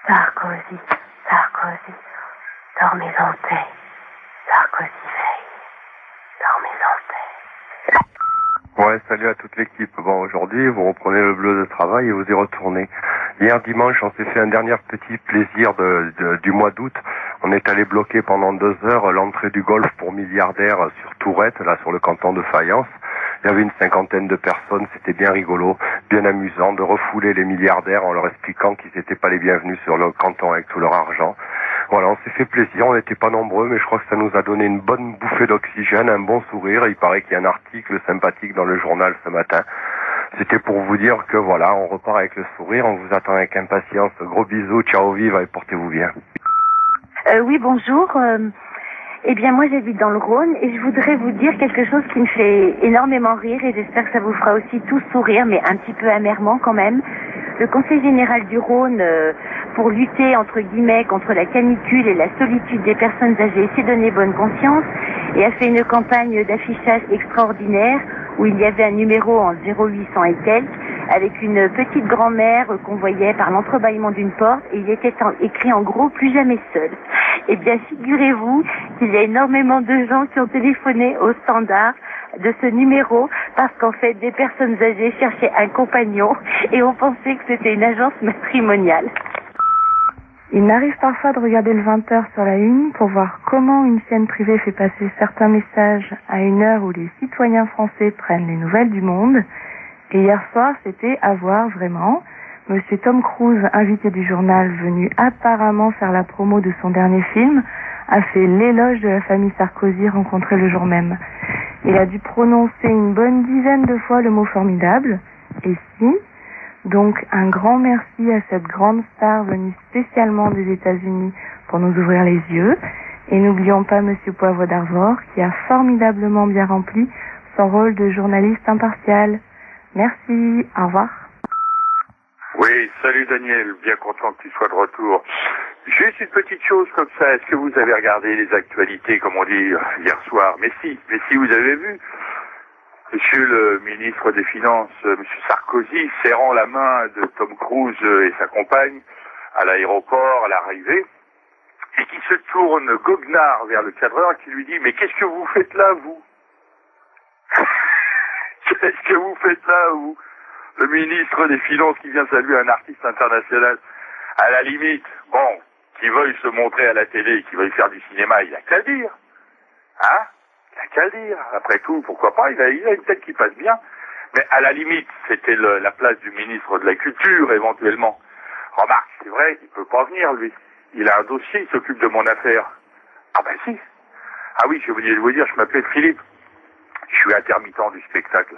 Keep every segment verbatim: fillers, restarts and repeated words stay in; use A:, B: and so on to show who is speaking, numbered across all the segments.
A: Sarkozy, Sarkozy, dormez en paix. Sarkozy veille, dormez en paix.
B: Ouais, salut à toute l'équipe. Bon, aujourd'hui, vous reprenez le bleu de travail et vous y retournez. Hier dimanche, on s'est fait un dernier petit plaisir de, de, du mois d'août. On est allé bloquer pendant deux heures l'entrée du golf pour milliardaires sur Tourette, là sur le canton de Fayence. Il y avait une cinquantaine de personnes, c'était bien rigolo, bien amusant de refouler les milliardaires en leur expliquant qu'ils n'étaient pas les bienvenus sur le canton avec tout leur argent. Voilà, on s'est fait plaisir, on n'était pas nombreux, mais je crois que ça nous a donné une bonne bouffée d'oxygène, un bon sourire. Il paraît qu'il y a un article sympathique dans le journal ce matin. C'était pour vous dire que voilà, on repart avec le sourire, on vous attend avec impatience. Gros bisous, ciao, vive et portez-vous bien.
A: Euh, oui, bonjour. Euh, eh bien, moi, j'habite dans le Rhône et je voudrais vous dire quelque chose qui me fait énormément rire et j'espère que ça vous fera aussi tous sourire, mais un petit peu amèrement quand même. Le Conseil général du Rhône, euh, pour lutter, entre guillemets, contre la canicule et la solitude des personnes âgées, s'est donné bonne conscience et a fait une campagne d'affichage extraordinaire où il y avait un numéro en zéro huit cents et quelques, avec une petite grand-mère qu'on voyait par l'entrebâillement d'une porte, et il était en, écrit en gros « Plus jamais seul ». Eh bien, figurez-vous qu'il y a énormément de gens qui ont téléphoné au standard de ce numéro parce qu'en fait, des personnes âgées cherchaient un compagnon et on pensait que c'était une agence matrimoniale.
C: Il m'arrive parfois de regarder le vingt heures sur la une pour voir comment une chaîne privée fait passer certains messages à une heure où les citoyens français prennent les nouvelles du monde. Et hier soir, c'était à voir vraiment. Monsieur Tom Cruise, invité du journal, venu apparemment faire la promo de son dernier film, a fait l'éloge de la famille Sarkozy rencontrée le jour même. Il a dû prononcer une bonne dizaine de fois le mot formidable. Et si... Donc, un grand merci à cette grande star venue spécialement des États-Unis pour nous ouvrir les yeux. Et n'oublions pas Monsieur Poivre d'Arvor qui a formidablement bien rempli son rôle de journaliste impartial. Merci, au revoir.
D: Oui, salut Daniel, bien content que tu sois de retour. Juste une petite chose comme ça, est-ce que vous avez regardé les actualités, comme on dit, hier soir? Mais si, mais si vous avez vu Monsieur le ministre des Finances, Monsieur Sarkozy, serrant la main de Tom Cruise et sa compagne à l'aéroport, à l'arrivée, et qui se tourne goguenard vers le cadreur qui lui dit « Mais qu'est-ce que vous faites là, vous ?» Qu'est-ce que vous faites là, vous? Le ministre des Finances qui vient saluer un artiste international. À la limite, bon, qui veuille se montrer à la télé, qui veuille faire du cinéma, il a qu'à le dire. Hein? Il a qu'à le dire. Après tout, pourquoi pas, il a, il a une tête qui passe bien. Mais à la limite, c'était le, la place du ministre de la Culture, éventuellement. Remarque, c'est vrai, il peut pas venir, lui. Il a un dossier, il s'occupe de mon affaire. Ah ben si. Ah oui, j'ai oublié de vous dire, je m'appelle Philippe. Je suis intermittent du spectacle.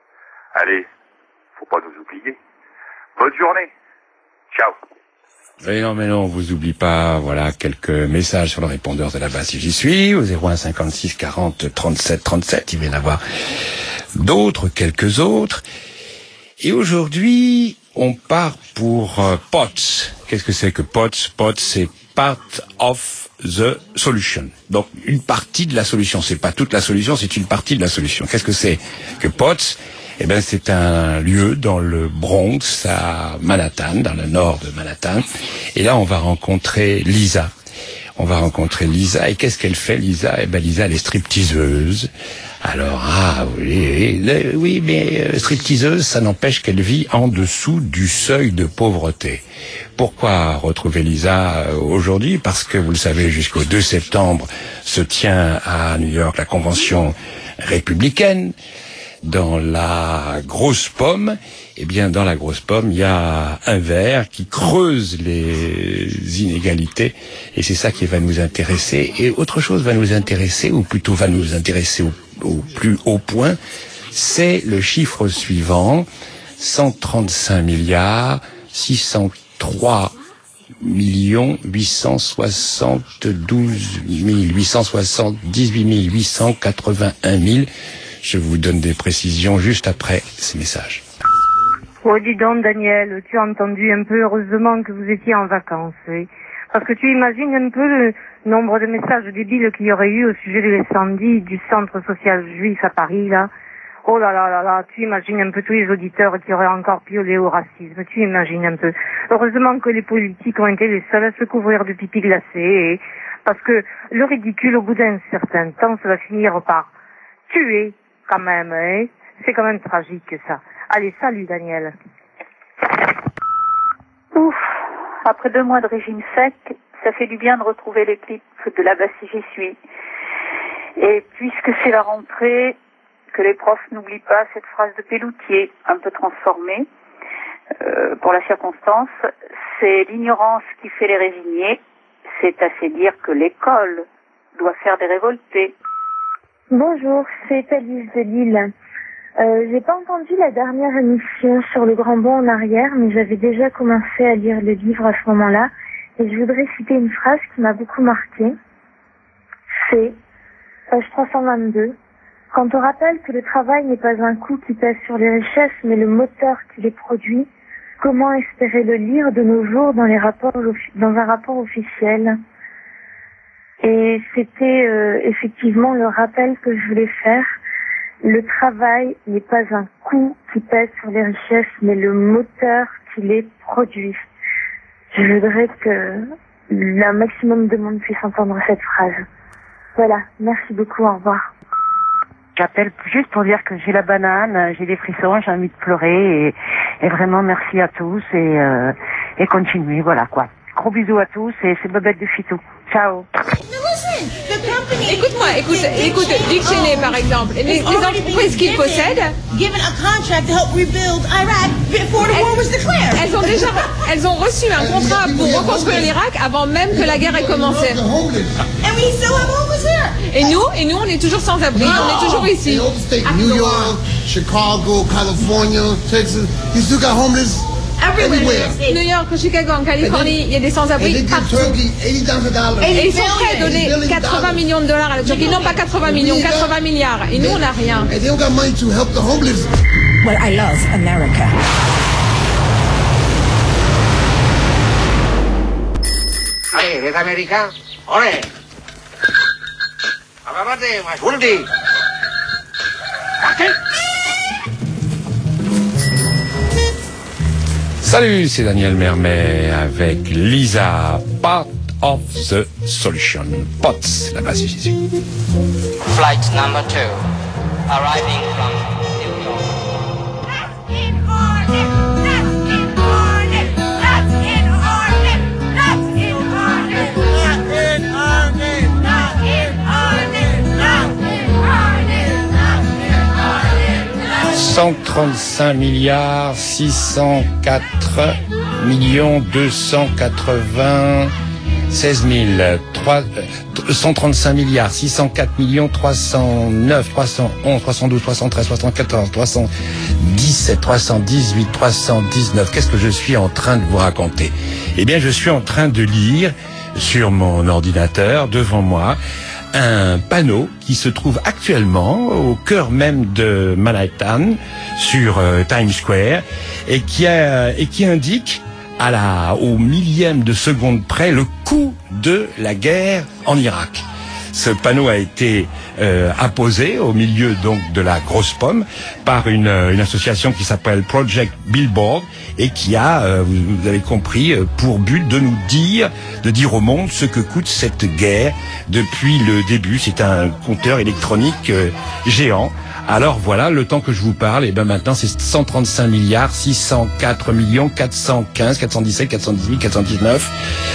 D: Allez, faut pas nous oublier. Bonne journée. Ciao.
E: Oui, non, mais non, on vous oublie pas, voilà, quelques messages sur le répondeur de la base si j'y suis, au zéro un cinquante-six quarante trente-sept trente-sept, il va y en avoir d'autres, quelques autres. Et aujourd'hui, on part pour euh, P O T S. Qu'est-ce que c'est que P O T S? P O T S, c'est Part of the Solution. Donc, une partie de la solution. C'est pas toute la solution, c'est une partie de la solution. Qu'est-ce que c'est que P O T S? Eh ben, c'est un lieu dans le Bronx, à Manhattan, dans le nord de Manhattan. Et là, on va rencontrer Lisa. On va rencontrer Lisa. Et qu'est-ce qu'elle fait, Lisa? Eh ben, Lisa, elle est stripteaseuse. Alors, ah, oui, oui, oui mais euh, stripteaseuse, ça n'empêche qu'elle vit en dessous du seuil de pauvreté. Pourquoi retrouver Lisa euh, aujourd'hui? Parce que, vous le savez, jusqu'au deux septembre se tient à New York la convention républicaine. Dans la grosse pomme, eh bien, dans la grosse pomme, il y a un ver qui creuse les inégalités, et c'est ça qui va nous intéresser. Et autre chose va nous intéresser, ou plutôt va nous intéresser au, au plus haut point, c'est le chiffre suivant, cent trente-cinq milliards, six cent trois millions, huit cent soixante-douze mille, huit cent soixante-dix-huit mille, huit cent quatre-vingt-un mille. Je vous donne des précisions juste après ces messages.
F: Oh, dis donc, Daniel, tu as entendu un peu, heureusement que vous étiez en vacances, oui. Parce que tu imagines un peu le nombre de messages débiles qu'il y aurait eu au sujet de l'incendie du centre social juif à Paris, là. Oh là là là là, tu imagines un peu tous les auditeurs qui auraient encore piolé au racisme, tu imagines un peu. Heureusement que les politiques ont été les seuls à se couvrir de pipi glacé, et... parce que le ridicule, au bout d'un certain temps, ça va finir par tuer, quand même, hein. C'est quand même tragique, ça. Allez, salut, Daniel.
G: Ouf, après deux mois de régime sec, ça fait du bien de retrouver les clips de là-bas si j'y suis. Et puisque c'est la rentrée, que les profs n'oublient pas cette phrase de Pelloutier, un peu transformée, euh, pour la circonstance, c'est l'ignorance qui fait les résignés, c'est assez dire que l'école doit faire des révoltés.
H: Bonjour, c'est Alice de Lille. Euh, j'ai pas entendu la dernière émission sur le grand bond en arrière, mais j'avais déjà commencé à lire le livre à ce moment-là, et je voudrais citer une phrase qui m'a beaucoup marquée. C'est, page trois cent vingt-deux, « Quand on rappelle que le travail n'est pas un coût qui pèse sur les richesses, mais le moteur qui les produit, comment espérer le lire de nos jours dans les rapports, dans un rapport officiel ?» Et c'était euh, effectivement le rappel que je voulais faire. Le travail n'est pas un coût qui pèse sur les richesses, mais le moteur qui les produit. Je voudrais que le maximum de monde puisse entendre cette phrase. Voilà, merci beaucoup, au revoir.
I: J'appelle juste pour dire que j'ai la banane, j'ai des frissons, j'ai envie de pleurer, et, et vraiment merci à tous, et, euh, et continuez, voilà quoi. Gros bisous à tous, et c'est Bobette de Fitou. Ciao.
J: Écoute-moi, écoute, écoute, Dick Cheney par exemple, les, les entreprises qu'il possède, elles ont déjà, elles ont reçu un contrat pour reconstruire l'Irak avant même que la guerre ait commencé. Et nous, et nous, on est toujours sans abri, on est toujours ici.
K: New York, Chicago, California, Texas, you still got homeless. Everywhere.
J: New York, Chicago, en Californie, il y a des sans-abri partout. Et ils sont prêts à donner quatre-vingts millions de dollars à la Turquie. Non, pas quatre-vingts millions, quatre-vingts milliards. Et nous, on n'a rien.
L: Well, I love America.
M: Allez, les Américains, olé. Agarrate, Mashuldi. Partez.
E: Salut, c'est Daniel Mermet avec Lisa, Part of the Solution. P O T S, là-bas c'est Jésus.
N: Flight number two, arriving from New York. That's in order, that's in order, that's in order, that's in order, not in order, not in order, not in order, not in order.
E: cent trente-cinq milliards six cent quatre millions deux cent quatre-vingt-seize mille cent trente-cinq milliards six cent quatre millions trois cent neuf trois cent onze trois cent douze trois cent treize trois cent quatorze trois cent dix-sept trois cent dix-huit trois cent dix-neuf. Qu'est-ce que je suis en train de vous raconter? Eh bien, je suis en train de lire sur mon ordinateur devant moi un panneau qui se trouve actuellement au cœur même de Manhattan, sur euh, Times Square, et qui a, et qui indique à la, au millième de seconde près le coût de la guerre en Irak. Ce panneau a été euh, apposé au milieu donc de la grosse pomme par une, une association qui s'appelle Project Billboard et qui a, euh, vous, vous avez compris, euh, pour but de nous dire, de dire au monde ce que coûte cette guerre depuis le début. C'est un compteur électronique euh, géant. Alors voilà, le temps que je vous parle, et ben maintenant c'est cent trente-cinq milliards six cent quatre millions quatre cent quinze quatre cent dix-sept quatre cent dix-huit quatre cent dix-neuf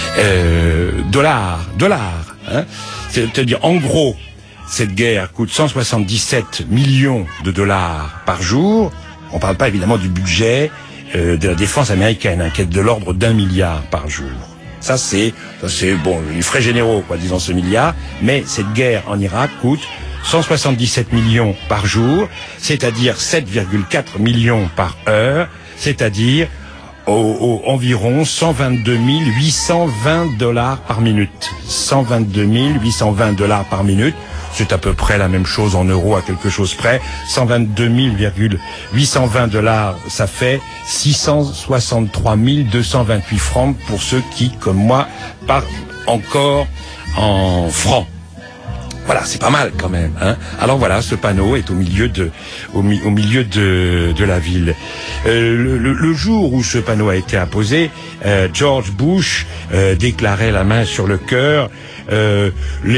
E: euh, dollars, dollars. Hein. C'est-à-dire, en gros, cette guerre coûte cent soixante-dix-sept millions de dollars par jour. On ne parle pas évidemment du budget euh, de la défense américaine, hein, qui est de l'ordre d'un milliard par jour. Ça c'est, ça c'est bon, les frais généraux, quoi, disons ce milliard. Mais cette guerre en Irak coûte cent soixante-dix-sept millions par jour, c'est-à-dire sept virgule quatre millions par heure, c'est-à-dire au, au, environ cent vingt-deux mille huit cent vingt dollars par minute. cent vingt-deux mille huit cent vingt dollars par minute. C'est à peu près la même chose en euros à quelque chose près. cent vingt-deux mille huit cent vingt dollars, ça fait six cent soixante-trois mille deux cent vingt-huit francs pour ceux qui, comme moi, parlent encore en francs. Voilà, c'est pas mal quand même. Hein. Alors voilà, ce panneau est au milieu de, au, mi, au milieu de, de la ville. Euh, le, le, le jour où ce panneau a été apposé, euh, George Bush euh, déclarait la main sur le cœur. Euh,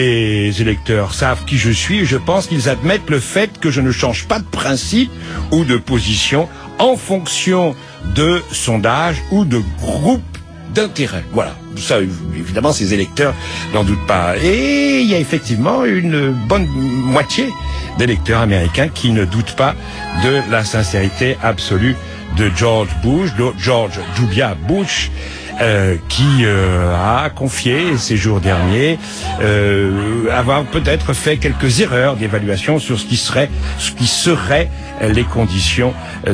E: les électeurs savent qui je suis. Et je pense qu'ils admettent le fait que je ne change pas de principe ou de position en fonction de sondage ou de groupe d'intérêt. Voilà. Ça, évidemment, ces électeurs n'en doutent pas. Et il y a effectivement une bonne moitié d'électeurs américains qui ne doutent pas de la sincérité absolue de George Bush, de George W. Bush, euh, qui euh, a confié ces jours derniers euh, avoir peut-être fait quelques erreurs d'évaluation sur ce qui serait, ce qui serait les conditions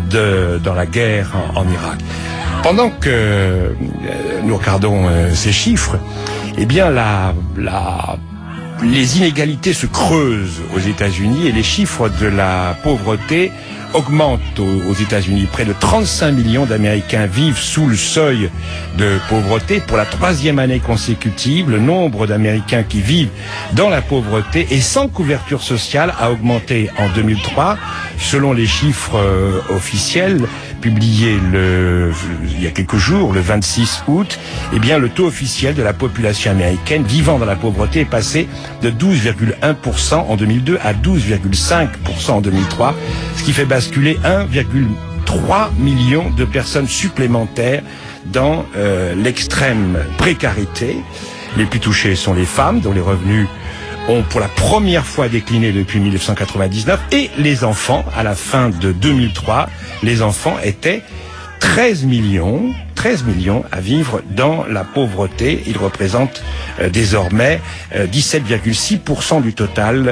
E: de dans la guerre en, en Irak. Pendant que euh, nous regardons euh, ces chiffres, eh bien la, la, les inégalités se creusent aux États-Unis et les chiffres de la pauvreté augmentent aux, aux États-Unis. Près de trente-cinq millions d'Américains vivent sous le seuil de pauvreté. Pour la troisième année consécutive, le nombre d'Américains qui vivent dans la pauvreté et sans couverture sociale a augmenté en deux mille trois. Selon les chiffres euh, officiels publiés le, il y a quelques jours, le vingt-six août, eh bien le taux officiel de la population américaine vivant dans la pauvreté est passé de douze virgule un pour cent en deux mille deux à douze virgule cinq pour cent en deux mille trois, ce qui fait basculer un virgule trois million de personnes supplémentaires dans euh, l'extrême précarité. Les plus touchées sont les femmes, dont les revenus ont pour la première fois décliné depuis mille neuf cent quatre-vingt-dix-neuf, et les enfants. À la fin de deux mille trois, les enfants étaient treize millions, treize millions à vivre dans la pauvreté. Ils représentent euh, désormais euh, dix-sept virgule six pour cent du total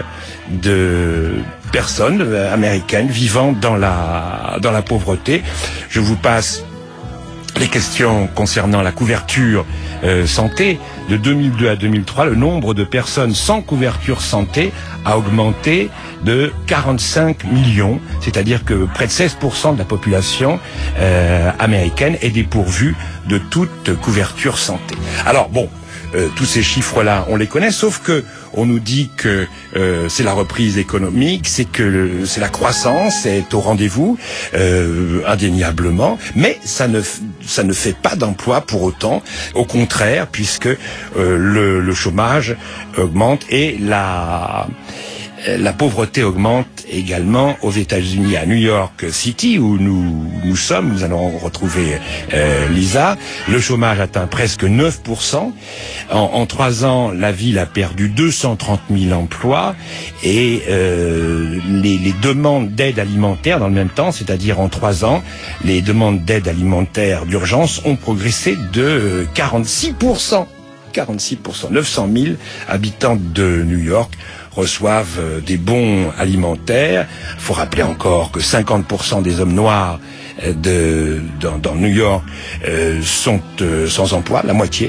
E: de personnes euh, américaines vivant dans la dans la pauvreté. Je vous passe les questions concernant la couverture euh, santé. De deux mille deux à deux mille trois, le nombre de personnes sans couverture santé a augmenté de quarante-cinq millions, c'est-à-dire que près de seize pour cent de la population euh, américaine est dépourvue de toute couverture santé. Alors bon, euh, tous ces chiffres-là, on les connaît, sauf que on nous dit que euh, c'est la reprise économique, c'est que c'est la croissance, c'est au rendez-vous, euh, indéniablement, mais ça ne ça ne fait pas d'emploi pour autant. Au contraire, puisque euh, le, le chômage augmente et la la pauvreté augmente également aux États-Unis. À New York City, où nous nous sommes, nous allons retrouver euh, Lisa, le chômage atteint presque neuf pour cent. En, en trois ans, la ville a perdu deux cent trente mille emplois et euh, les, les demandes d'aide alimentaire dans le même temps, c'est-à-dire en trois ans, les demandes d'aide alimentaire d'urgence ont progressé de quarante-six pour cent. quarante-six pour cent. neuf cent mille habitants de New York reçoivent des bons alimentaires. Il faut rappeler encore que cinquante pour cent des hommes noirs de, dans, dans New York euh, sont euh, sans emploi, la moitié.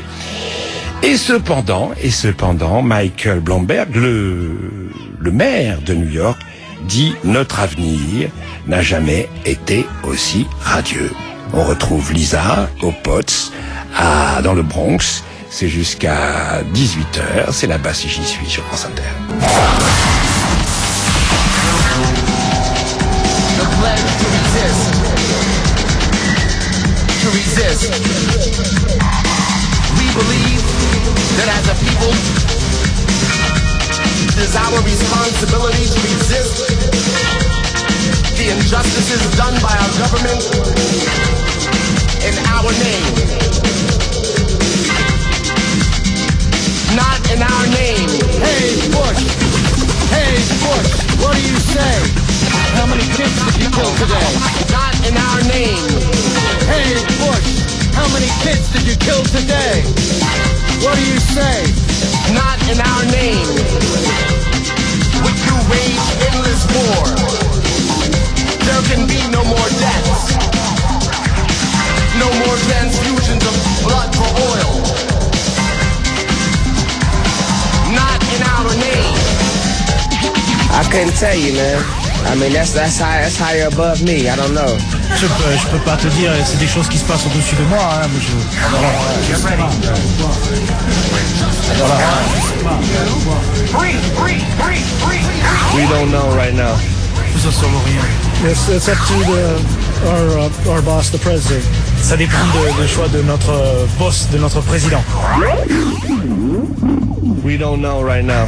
E: Et cependant, et cependant, Michael Bloomberg, le, le maire de New York, dit notre avenir n'a jamais été aussi radieux. On retrouve Lisa au Potts, à, dans le Bronx. C'est jusqu'à dix-huit heures, c'est là-bas si j'y suis sur France Inter.
L: The pledge to resist, to resist. We believe that as a people, it is our responsibility to resist the injustices done by our government in our name. Not in our name. Hey Bush, hey Bush, what do you say? How many kids did you kill today? Not in our name. Hey Bush, how many kids did you kill today? What do you say? Not in our name. Would you wage endless war? There can be no more deaths. No more transfusions of blood for oil. Not in our name.
O: I couldn't tell you, man. I mean, that's that's high, that's higher above me. I don't know.
P: Je peux, je peux pas te dire. C'est des choses qui se passent au-dessus de moi. Hein, mais je... Alors, je sais pas. Alors,
L: Free, free, free.
O: We don't know right now.
P: Nous en saurons rien.
Q: It's, it's up to the, our, uh, our boss, the president.
P: Ça dépend de, de choix de notre euh, boss, de notre président.
O: We don't know right now.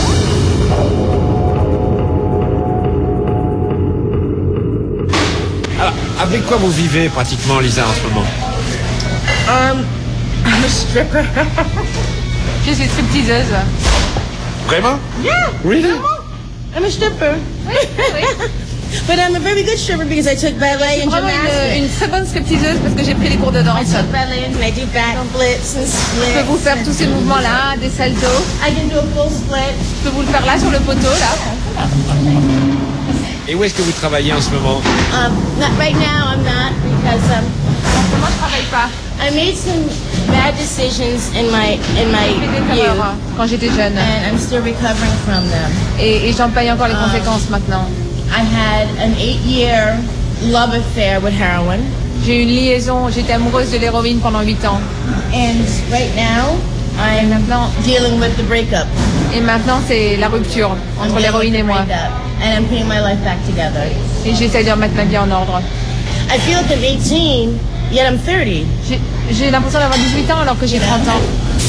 R: Alors, avec quoi vous vivez pratiquement, Lisa, en ce moment?
I: Um, I'm a stripper.
J: Je suis stripteaseuse.
R: Vraiment?
I: Yeah.
R: Really?
I: I'm a stripper.
J: Oui, oui.
I: But I'm a very good stripper because I took ballet and
J: Vraiment
I: gymnastics.
J: une, une très bonne stripteaseuse parce que j'ai pris les cours de danse.
I: I took ballet and I do back splits and splits.
J: Je peux vous faire tous ces mouvements-là, des saltos.
I: I can do a full split.
J: Je peux vous le faire là sur le poteau, là.
R: Et où est-ce que vous travaillez en ce moment?
I: Um, not right now. I'm not because um.
J: Moi, je travaille pas.
I: I made some bad decisions in my in my youth
J: quand j'étais jeune.
I: And I'm still recovering from them.
J: Et, et j'en paye encore les
I: Um,
J: conséquences maintenant.
I: I had an eight-year love affair with heroin.
J: J'ai eu une liaison, j'étais amoureuse de l'héroïne pendant huit ans.
I: And right now, I'm
J: maintenant,
I: dealing with the breakup.
J: Et maintenant, c'est la rupture entre l'héroïne et moi.
I: And I'm putting my life back together.
J: Et j'essaie de remettre ma vie en ordre.
I: I feel like I'm eighteen, yet I'm thirty.
J: J'ai, j'ai l'impression d'avoir dix-huit ans alors que j'ai trente ans.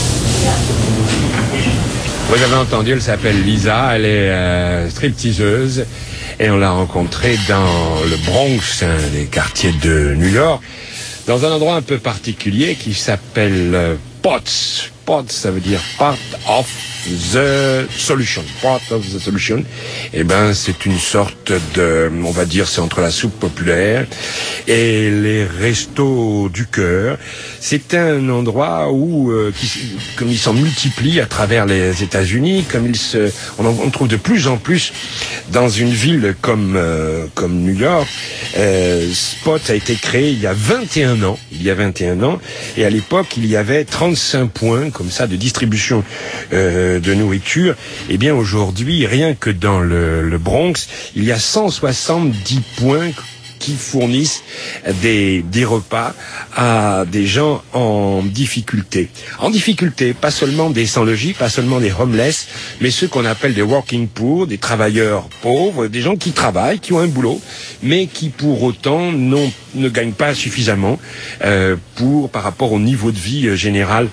E: Vous avez entendu, elle s'appelle Lisa, elle est euh, stripteaseuse et on l'a rencontrée dans le Bronx, un des quartiers de New York, dans un endroit un peu particulier qui s'appelle euh, Potts. Potts, ça veut dire part of the solution. Part of the solution. Eh ben, c'est une sorte de, on va dire, c'est entre la soupe populaire et les restos du cœur. C'est un endroit où, euh, qui, comme ils s'en multiplient à travers les États-Unis, comme ils se, on en on trouve de plus en plus dans une ville comme euh, comme New York. Euh, Spot a été créé il y a vingt et un ans. Il y a vingt et un ans, et à l'époque, il y avait trente-cinq points comme ça de distribution euh, de nourriture. Et bien aujourd'hui, rien que dans le, le Bronx, il y a cent soixante-dix points qui fournissent des, des repas à des gens en difficulté. En difficulté, pas seulement des sans-logis, pas seulement des homeless, mais ceux qu'on appelle des working poor, des travailleurs pauvres, des gens qui travaillent, qui ont un boulot, mais qui pour autant n'ont, ne gagnent pas suffisamment euh, pour, par rapport au niveau de vie euh, général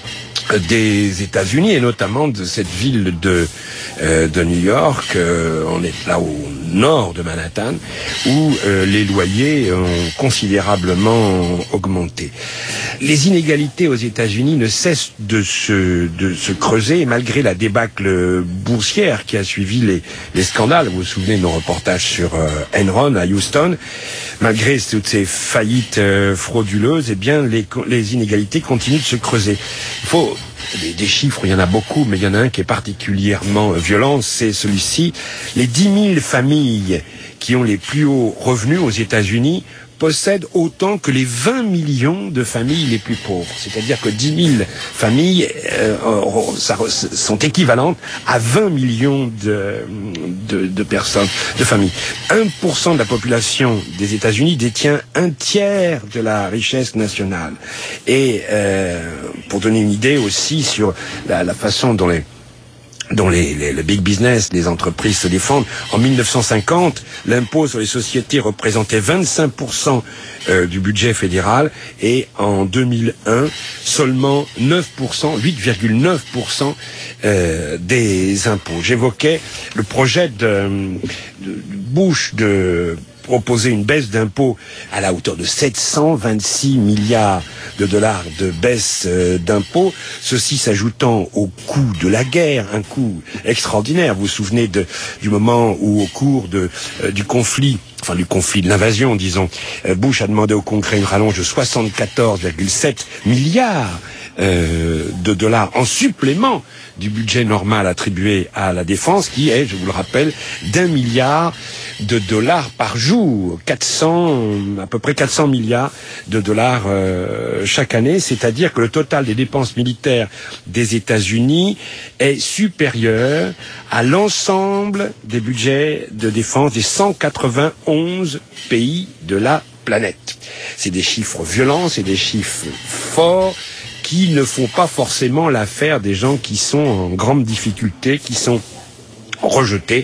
E: des États-Unis et notamment de cette ville de euh, de New York. Euh, on est là au nord de Manhattan où euh, les loyers ont considérablement augmenté. Les inégalités aux États-Unis ne cessent de se de se creuser malgré la débâcle boursière qui a suivi les les scandales. Vous vous souvenez de nos reportages sur euh, Enron à Houston. Malgré toutes ces faillites euh, frauduleuses, eh bien les les inégalités continuent de se creuser. Il faut Des, des chiffres, il y en a beaucoup, mais il y en a un qui est particulièrement violent, c'est celui-ci. Les dix mille familles qui ont les plus hauts revenus aux États-Unis possèdent autant que les vingt millions de familles les plus pauvres. C'est-à-dire que dix mille familles euh, ça, sont équivalentes à vingt millions de, de, de personnes, de familles. un pour cent de la population des États-Unis détient un tiers de la richesse nationale. Et euh, pour donner une idée aussi sur la, la façon dont les dont les, les, le big business, les entreprises se défendent. En mille neuf cent cinquante, l'impôt sur les sociétés représentait vingt-cinq pour cent euh, du budget fédéral et en deux mille un, seulement neuf pour cent, huit virgule neuf pour cent euh, des impôts. J'évoquais le projet de, de Bush de proposer une baisse d'impôts à la hauteur de sept cent vingt-six milliards de dollars de baisse euh, d'impôts, ceci s'ajoutant au coût de la guerre, un coût extraordinaire. Vous vous souvenez de, du moment où, au cours de, euh, du conflit, enfin du conflit de l'invasion, disons, euh, Bush a demandé au Congrès une rallonge de soixante-quatorze virgule sept milliards euh, de dollars en supplément du budget normal attribué à la défense, qui est, je vous le rappelle, d'un milliard de dollars par jour, quatre cents, à peu près quatre cents milliards de dollars euh, chaque année, c'est-à-dire que le total des dépenses militaires des États-Unis est supérieur à l'ensemble des budgets de défense des cent quatre-vingt-onze pays de la planète. C'est des chiffres violents, c'est des chiffres forts, qui ne font pas forcément l'affaire des gens qui sont en grande difficulté, qui sont rejetés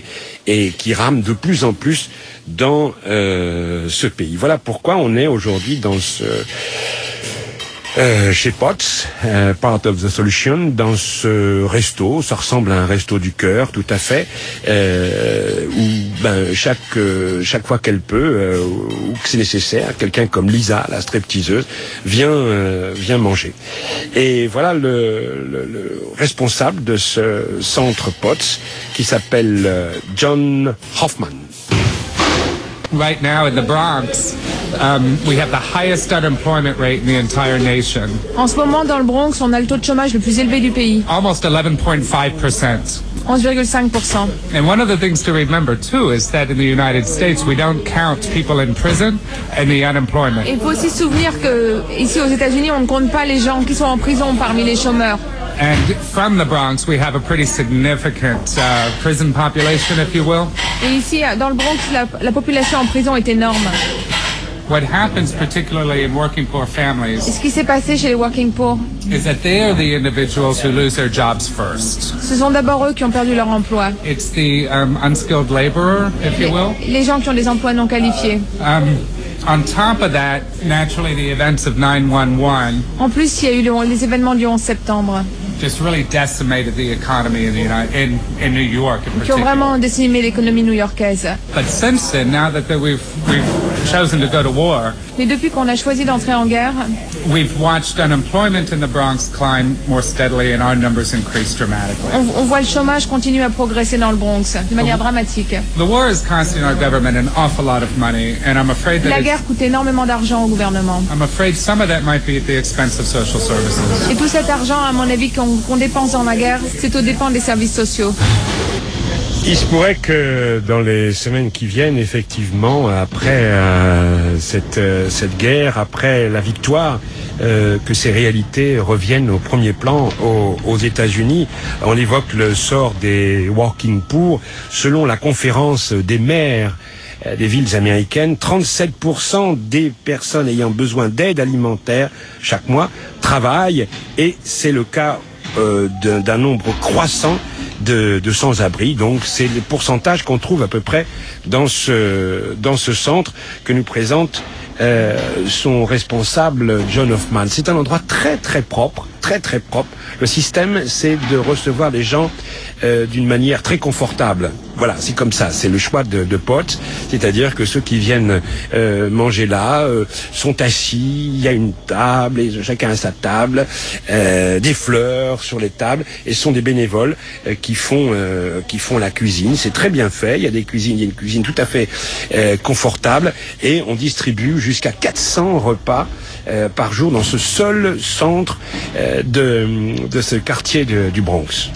E: et qui rament de plus en plus dans euh, ce pays. Voilà pourquoi on est aujourd'hui dans ce Euh, chez Potts, euh, Part of the Solution, dans ce resto, ça ressemble à un resto du cœur, tout à fait, euh, où ben chaque euh, chaque fois qu'elle peut, euh, ou que c'est nécessaire, quelqu'un comme Lisa, la stripteaseuse, vient euh, vient manger. Et voilà le, le, le responsable de ce centre Potts, qui s'appelle euh, John Hoffman.
S: Right now in the Bronx, um, we have the highest unemployment rate in the entire nation.
J: En ce moment, dans le Bronx, on a le taux de chômage le plus élevé du pays.
S: Almost eleven point five percent.
J: onze virgule cinq pour cent.
S: And one of the things to remember too is that in the United States we don't count people in prison and the unemployment.
J: Il faut aussi se souvenir que ici aux États-Unis, on ne compte pas les gens qui sont en prison parmi les chômeurs.
S: And from the Bronx, we have a pretty significant uh, prison population, if you will.
J: Et ici, dans le Bronx, la, la population en prison est énorme.
S: What happens particularly in working poor families
J: Et ce qui s'est passé chez les working poor,
S: is that they are the individuals who lose their jobs first.
J: ce sont d'abord eux qui ont perdu leur emploi.
S: It's the um, unskilled laborer, if you will.
J: Les, les gens qui ont des emplois non qualifiés.
S: Um, on top of that, naturally the events of nine one one.
J: En plus, il y a eu le, les événements du onze septembre.
S: Just really decimated the economy in the United, in, in New York in
J: Qui ont
S: particular.
J: vraiment décimé l'économie new-yorkaise.
S: But since then, now that the, we've we've chosen to go to war,
J: Mais depuis qu'on a choisi d'entrer en guerre,
S: we've watched unemployment in the Bronx climb more steadily, and our numbers increase dramatically.
J: on, on voit le chômage continuer à progresser dans le Bronx de manière dramatique.
S: The war is costing our government an awful lot of money, and I'm afraid that
J: La
S: it's,
J: guerre coûte énormément d'argent au gouvernement.
S: I'm afraid some of that might be at the expense of social services.
J: Et tout cet argent, à mon avis, qu'on qu'on dépense dans la guerre, c'est aux dépens des services sociaux.
E: Il se pourrait que dans les semaines qui viennent, effectivement, après euh, cette, euh, cette guerre, après la victoire, euh, que ces réalités reviennent au premier plan aux, aux États-Unis. On évoque le sort des working poor. Selon la conférence des maires euh, des villes américaines, trente-sept pour cent des personnes ayant besoin d'aide alimentaire chaque mois travaillent, et c'est le cas euh, d'un, d'un nombre croissant de, de sans-abri. Donc c'est le pourcentage qu'on trouve à peu près dans ce, dans ce centre que nous présente euh, son responsable John Hoffman. C'est un endroit très très propre, très très propre. Le système, c'est de recevoir les gens euh, d'une manière très confortable. Voilà, c'est comme ça, c'est le choix de, de Potts, c'est-à-dire que ceux qui viennent euh, manger là euh, sont assis, il y a une table, et chacun a sa table, euh, des fleurs sur les tables, et ce sont des bénévoles euh, qui font euh, qui font la cuisine. C'est très bien fait, il y a des cuisines, il y a une cuisine tout à fait euh, confortable, et on distribue jusqu'à quatre cents repas euh, par jour dans ce seul centre euh, de, de ce quartier de, du Bronx.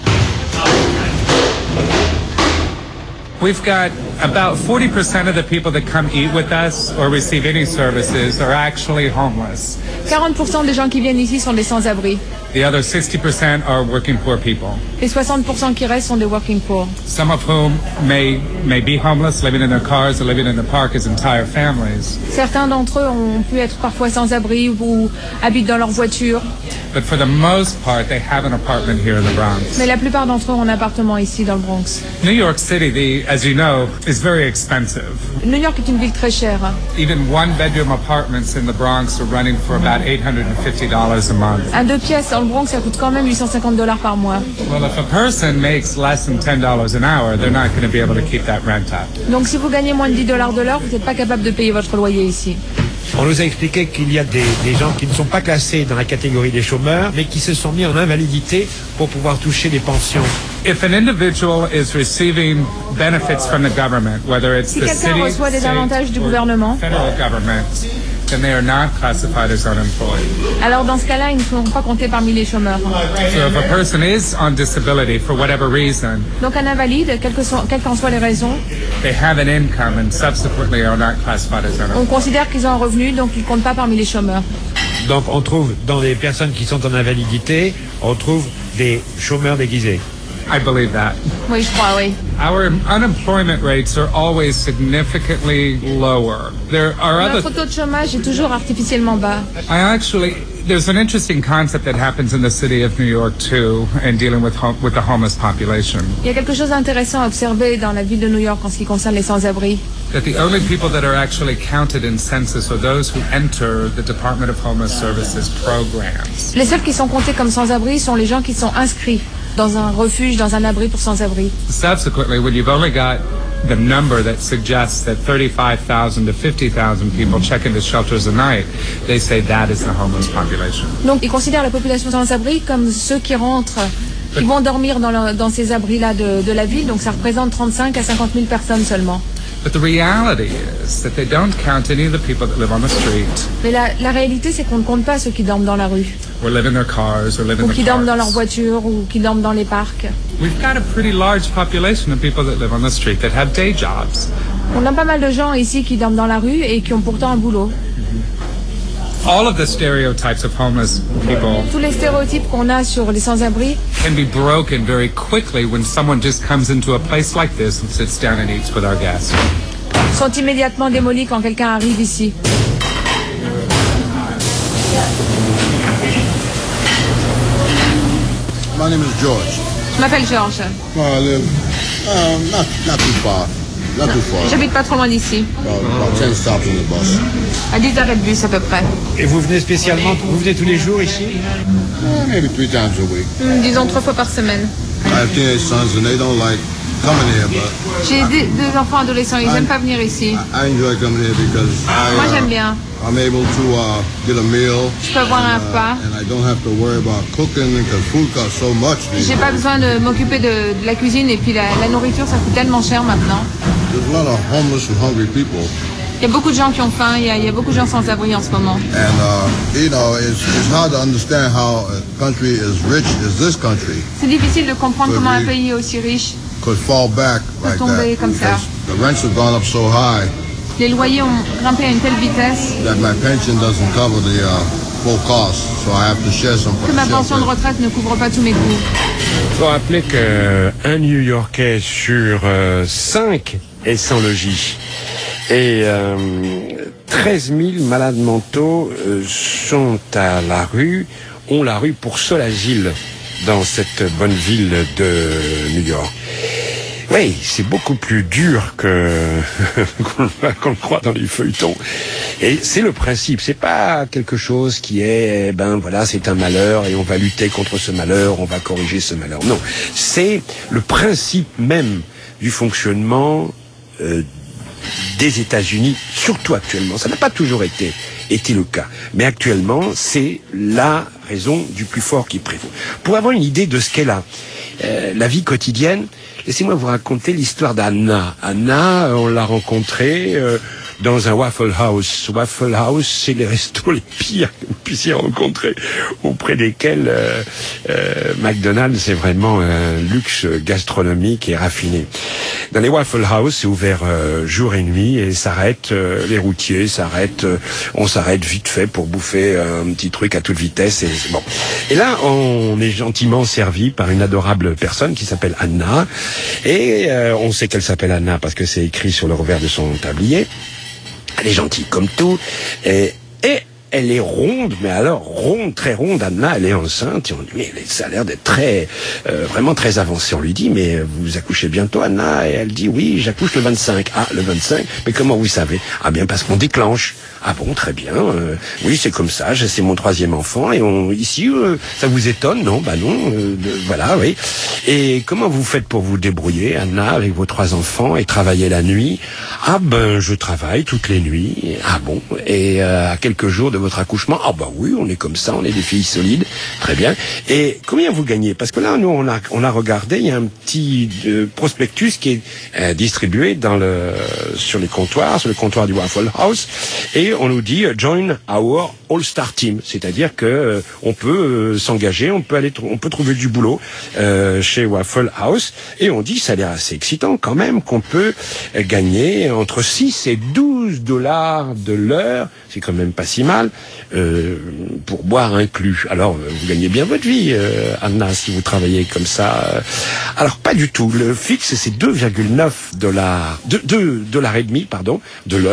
S: We've got about forty percent of the people that come eat with us or receive any services are actually homeless.
J: quarante pour cent des gens qui viennent ici sont des sans-abri.
S: The other sixty percent are working poor people.
J: Les soixante pour cent qui restent sont des working poor.
S: Some of whom may may be homeless, living in their cars or living in the park as entire families.
J: Certains d'entre eux ont pu être parfois sans-abri ou habitent dans leur voiture.
S: But for the most part, they have an apartment here in the Bronx.
J: Mais la plupart d'entre eux ont un appartement ici dans le Bronx.
S: New York City, the, as you know, is very expensive.
J: New York est une ville très chère.
S: Even one-bedroom apartments in the Bronx are running for about eight hundred fifty dollars a month.
J: Un deux pièces dans le Bronx, ça coûte quand même huit cent cinquante dollars par mois.
S: Well, if a person makes less than ten dollars an hour, they're not going to be able to keep that rent up.
J: Donc si vous gagnez moins de dix dollars de l'heure, vous n'êtes pas capable de payer votre loyer ici.
T: On nous a expliqué qu'il y a des, des gens qui ne sont pas classés dans la catégorie des chômeurs, mais qui se sont mis en invalidité pour pouvoir toucher des pensions.
S: If an individual is receiving benefits from the government, whether it's
J: Si
S: the
J: quelqu'un
S: city,
J: reçoit des
S: state,
J: avantages du
S: or
J: gouvernement,
S: federal government, then they are not classified as unemployed.
J: alors dans ce cas-là, ils ne seront pas comptés parmi les chômeurs.
S: So if a person is on disability for whatever reason,
J: Donc un invalide, quelles que soient- quelles qu'en soient les raisons,
S: they have an income and subsequently are not classified as
J: on
S: unemployed.
J: considère qu'ils ont un revenu, donc ils ne comptent pas parmi les chômeurs.
T: Donc on trouve dans les personnes qui sont en invalidité, on trouve des chômeurs déguisés.
S: I believe that.
J: Oui, je crois, oui.
S: Our unemployment rates are always significantly lower. There are other
J: Notre taux de chômage est toujours artificiellement bas.
S: I actually, There's an interesting concept that happens in the city of New York too, in dealing with hom- with the homeless population.
J: Il y a quelque chose d'intéressant à observer dans la ville de New York en ce qui concerne les sans-abri.
S: That the only people that are actually counted in census are those who enter the Department of Homeless Services programs.
J: Les seuls qui sont comptés comme sans-abri sont les gens qui sont inscrits dans un refuge, dans un abri pour sans-abri.
S: Subsequently, when you've only got the number that suggests that thirty-five thousand to fifty thousand people check into shelters a night, they say that is the homeless population.
J: Donc, ils considèrent la population sans-abri comme ceux qui rentrent, qui vont dormir dans, le, dans ces abris-là de, de la ville. Donc, ça représente trente-cinq à cinquante mille personnes seulement.
S: But the reality is that they don't count any of the people that live on the street,
J: Mais la, la réalité, c'est qu'on ne compte pas ceux qui dorment dans la rue,
S: or live in their cars, or live in
J: ou
S: the
J: qui dorment dans leur
S: parks.
J: voiture, ou qui dorment dans les parcs.
S: We've got a pretty large population of people that live on the street that have day jobs.
J: On a pas mal de gens ici qui dorment dans la rue et qui ont pourtant un boulot.
S: All of the stereotypes of homeless people
J: Tous les stéréotypes qu'on a sur les sans-abri
S: can be broken very quickly when someone just comes into a place like this and sits down and eats with our guests.
J: sont immédiatement démolis quand quelqu'un arrive ici.
K: My name is George.
J: Je m'appelle Georges.
K: Well, I live um, not not too far, not too far.
J: J'habite pas trop loin d'ici.
K: About, about ten stops in the bus.
J: À dix arrêts de bus à peu près.
T: Et vous venez spécialement, vous venez tous les jours ici?
K: Uh, maybe three times a week.
J: Hmm, disons trois fois par semaine.
K: I have teenage sons and they don't like coming here, but
J: J'ai des- deux enfants adolescents, ils n'aiment pas venir ici.
K: I enjoy coming here because I,
J: Moi
K: uh,
J: j'aime bien.
K: I'm able to uh, get a meal.
J: Je peux avoir un repas.
K: And I don't have to worry about cooking because food costs so much these
J: J'ai pas
K: days.
J: besoin de m'occuper de, de la cuisine et puis la, la nourriture ça coûte tellement cher maintenant.
K: There's a lot of homeless and hungry people.
J: Il y a beaucoup de gens qui ont faim, il y a, il y a beaucoup de gens sans abri en ce moment.
K: And, uh, you know, it's, it's hard to understand how a country as rich as this country
J: C'est difficile de comprendre
K: Oui,
J: comment un
K: oui.
J: pays aussi riche,
K: could fall back
J: Peut
K: like
J: tomber
K: that.
J: comme ça.
K: Because the rents have gone up so high
J: les loyers ont grimpé à une telle vitesse
K: that my pension doesn't cover the uh, full cost. So I have to share some
J: que ma pension de retraite ne couvre pas tous mes coûts.
E: Il faut rappeler qu'un New-Yorkais sur euh, cinq est sans logis. Et euh, treize mille malades mentaux euh, sont à la rue, ont la rue pour seul asile dans cette bonne ville de New York. Oui, c'est beaucoup plus dur que qu'on qu'on le croit dans les feuilletons. Et c'est le principe. C'est pas quelque chose qui est, ben voilà, c'est un malheur et on va lutter contre ce malheur, on va corriger ce malheur. Non, c'est le principe même du fonctionnement euh, des États-Unis, surtout actuellement. Ça n'a pas toujours été été le cas, mais actuellement, c'est la raison du plus fort qui prévaut. Pour avoir une idée de ce qu'est la euh, la vie quotidienne, laissez-moi vous raconter l'histoire d'Anna. Anna, on l'a rencontrée euh, dans un Waffle House. Waffle House, c'est les restos les pires que vous puissiez rencontrer, auprès desquels euh, euh, McDonald's, c'est vraiment un luxe gastronomique et raffiné. Dans les Waffle House, c'est ouvert euh, jour et nuit et s'arrête, euh, les routiers s'arrêtent, euh, on s'arrête vite fait pour bouffer un petit truc à toute vitesse. Et bon. Et là, on est gentiment servi par une adorable personne qui s'appelle Anna. Et euh, on sait qu'elle s'appelle Anna parce que c'est écrit sur le revers de son tablier. Elle est gentille comme tout. Et, et elle est ronde, mais alors ronde, très ronde. Anna, elle est enceinte. Et on dit, mais ça a l'air d'être très, euh, vraiment très avancé. On lui dit, mais vous accouchez bientôt, Anna? Et elle dit, oui, j'accouche le vingt-cinq. Ah, le vingt-cinq? Mais comment vous savez? Ah bien, parce qu'on déclenche. Ah bon, très bien. Euh, oui, c'est comme ça. C'est mon troisième enfant. Et on, ici, euh, ça vous étonne? Non, bah non. Euh, de, voilà, oui. Et comment vous faites pour vous débrouiller, Anna, avec vos trois enfants et travailler la nuit? Ah ben, je travaille toutes les nuits. Ah bon. Et euh, à quelques jours de votre accouchement? Ah bah oui, on est comme ça. On est des filles solides. Très bien. Et combien vous gagnez? Parce que là, nous, on a, on a regardé. Il y a un petit euh, prospectus qui est euh, distribué dans le, sur les comptoirs, sur le comptoir du Waffle House. Et on nous dit join our all-star team, c'est-à-dire que euh, on peut euh, s'engager, on peut aller, on peut trouver du boulot euh, chez Waffle House, et on dit ça a l'air assez excitant quand même qu'on peut euh, gagner entre six et douze dollars de l'heure, c'est quand même pas si mal euh, pour boire inclus. Alors vous gagnez bien votre vie, euh, Anna, si vous travaillez comme ça. Alors pas du tout. Le fixe c'est deux virgule neuf dollars, deux dollars et demi pardon de l'heure.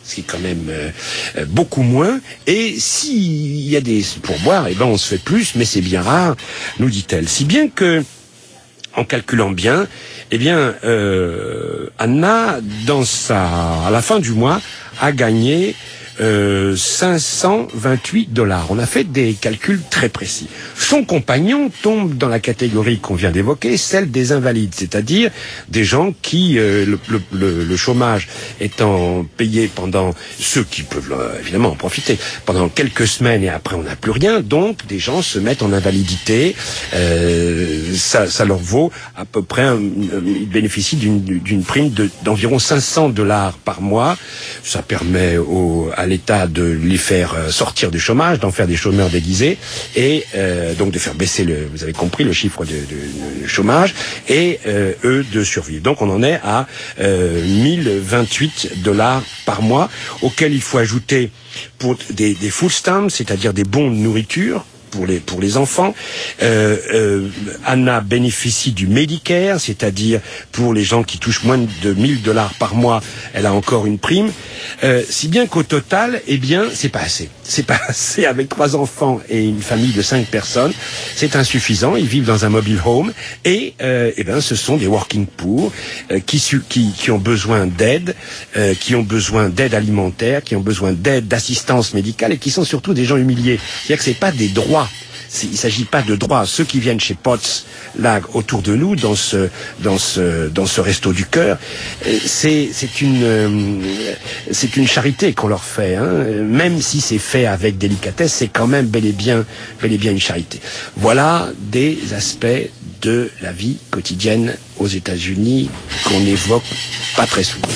E: ce qui est quand même euh, beaucoup moins. Et s'il y a des pourboires, eh ben on se fait plus, mais c'est bien rare, nous dit-elle. Si bien que, en calculant bien, eh bien, euh, Anna, dans sa, à la fin du mois, a gagné euh, cinq cent vingt-huit dollars. On a fait des calculs très précis. Son compagnon tombe dans la catégorie qu'on vient d'évoquer, celle des invalides, c'est-à-dire des gens qui, euh, le, le, le, le chômage étant payé pendant, ceux qui peuvent euh, évidemment en profiter, pendant quelques semaines et après on n'a plus rien, donc des gens se mettent en invalidité, euh, ça, ça leur vaut à peu près, un, ils bénéficient d'une, d'une prime de, d'environ cinq cents dollars par mois. Ça permet au, à l'État de les faire sortir du chômage, d'en faire des chômeurs déguisés, et euh, donc de faire baisser, le, vous avez compris, le chiffre de, de, de chômage, et euh, eux de survivre. Donc on en est à euh, mille vingt-huit dollars par mois, auquel il faut ajouter pour des, des food stamps, c'est-à-dire des bons de nourriture, pour les pour les enfants. Euh, euh, Anna bénéficie du Medicare, c'est-à-dire pour les gens qui touchent moins de mille dollars par mois, elle a encore une prime. Euh, si bien qu'au total, eh bien, c'est pas assez. C'est pas assez avec trois enfants et une famille de cinq personnes. C'est insuffisant. Ils vivent dans un mobile home et euh, eh ben, ce sont des working poor euh, qui, qui qui ont besoin d'aide, euh, qui ont besoin d'aide alimentaire, qui ont besoin d'aide, d'assistance médicale et qui sont surtout des gens humiliés. C'est-à-dire que c'est pas des droits. Il ne s'agit pas de droits. Ceux qui viennent chez Potts, là, autour de nous, dans ce, dans ce, dans ce resto du cœur, c'est, c'est une, c'est une charité qu'on leur fait, hein. Même si c'est fait avec délicatesse, c'est quand même bel et bien, bel et bien une charité. Voilà des aspects de la vie quotidienne aux États-Unis qu'on n'évoque pas très souvent.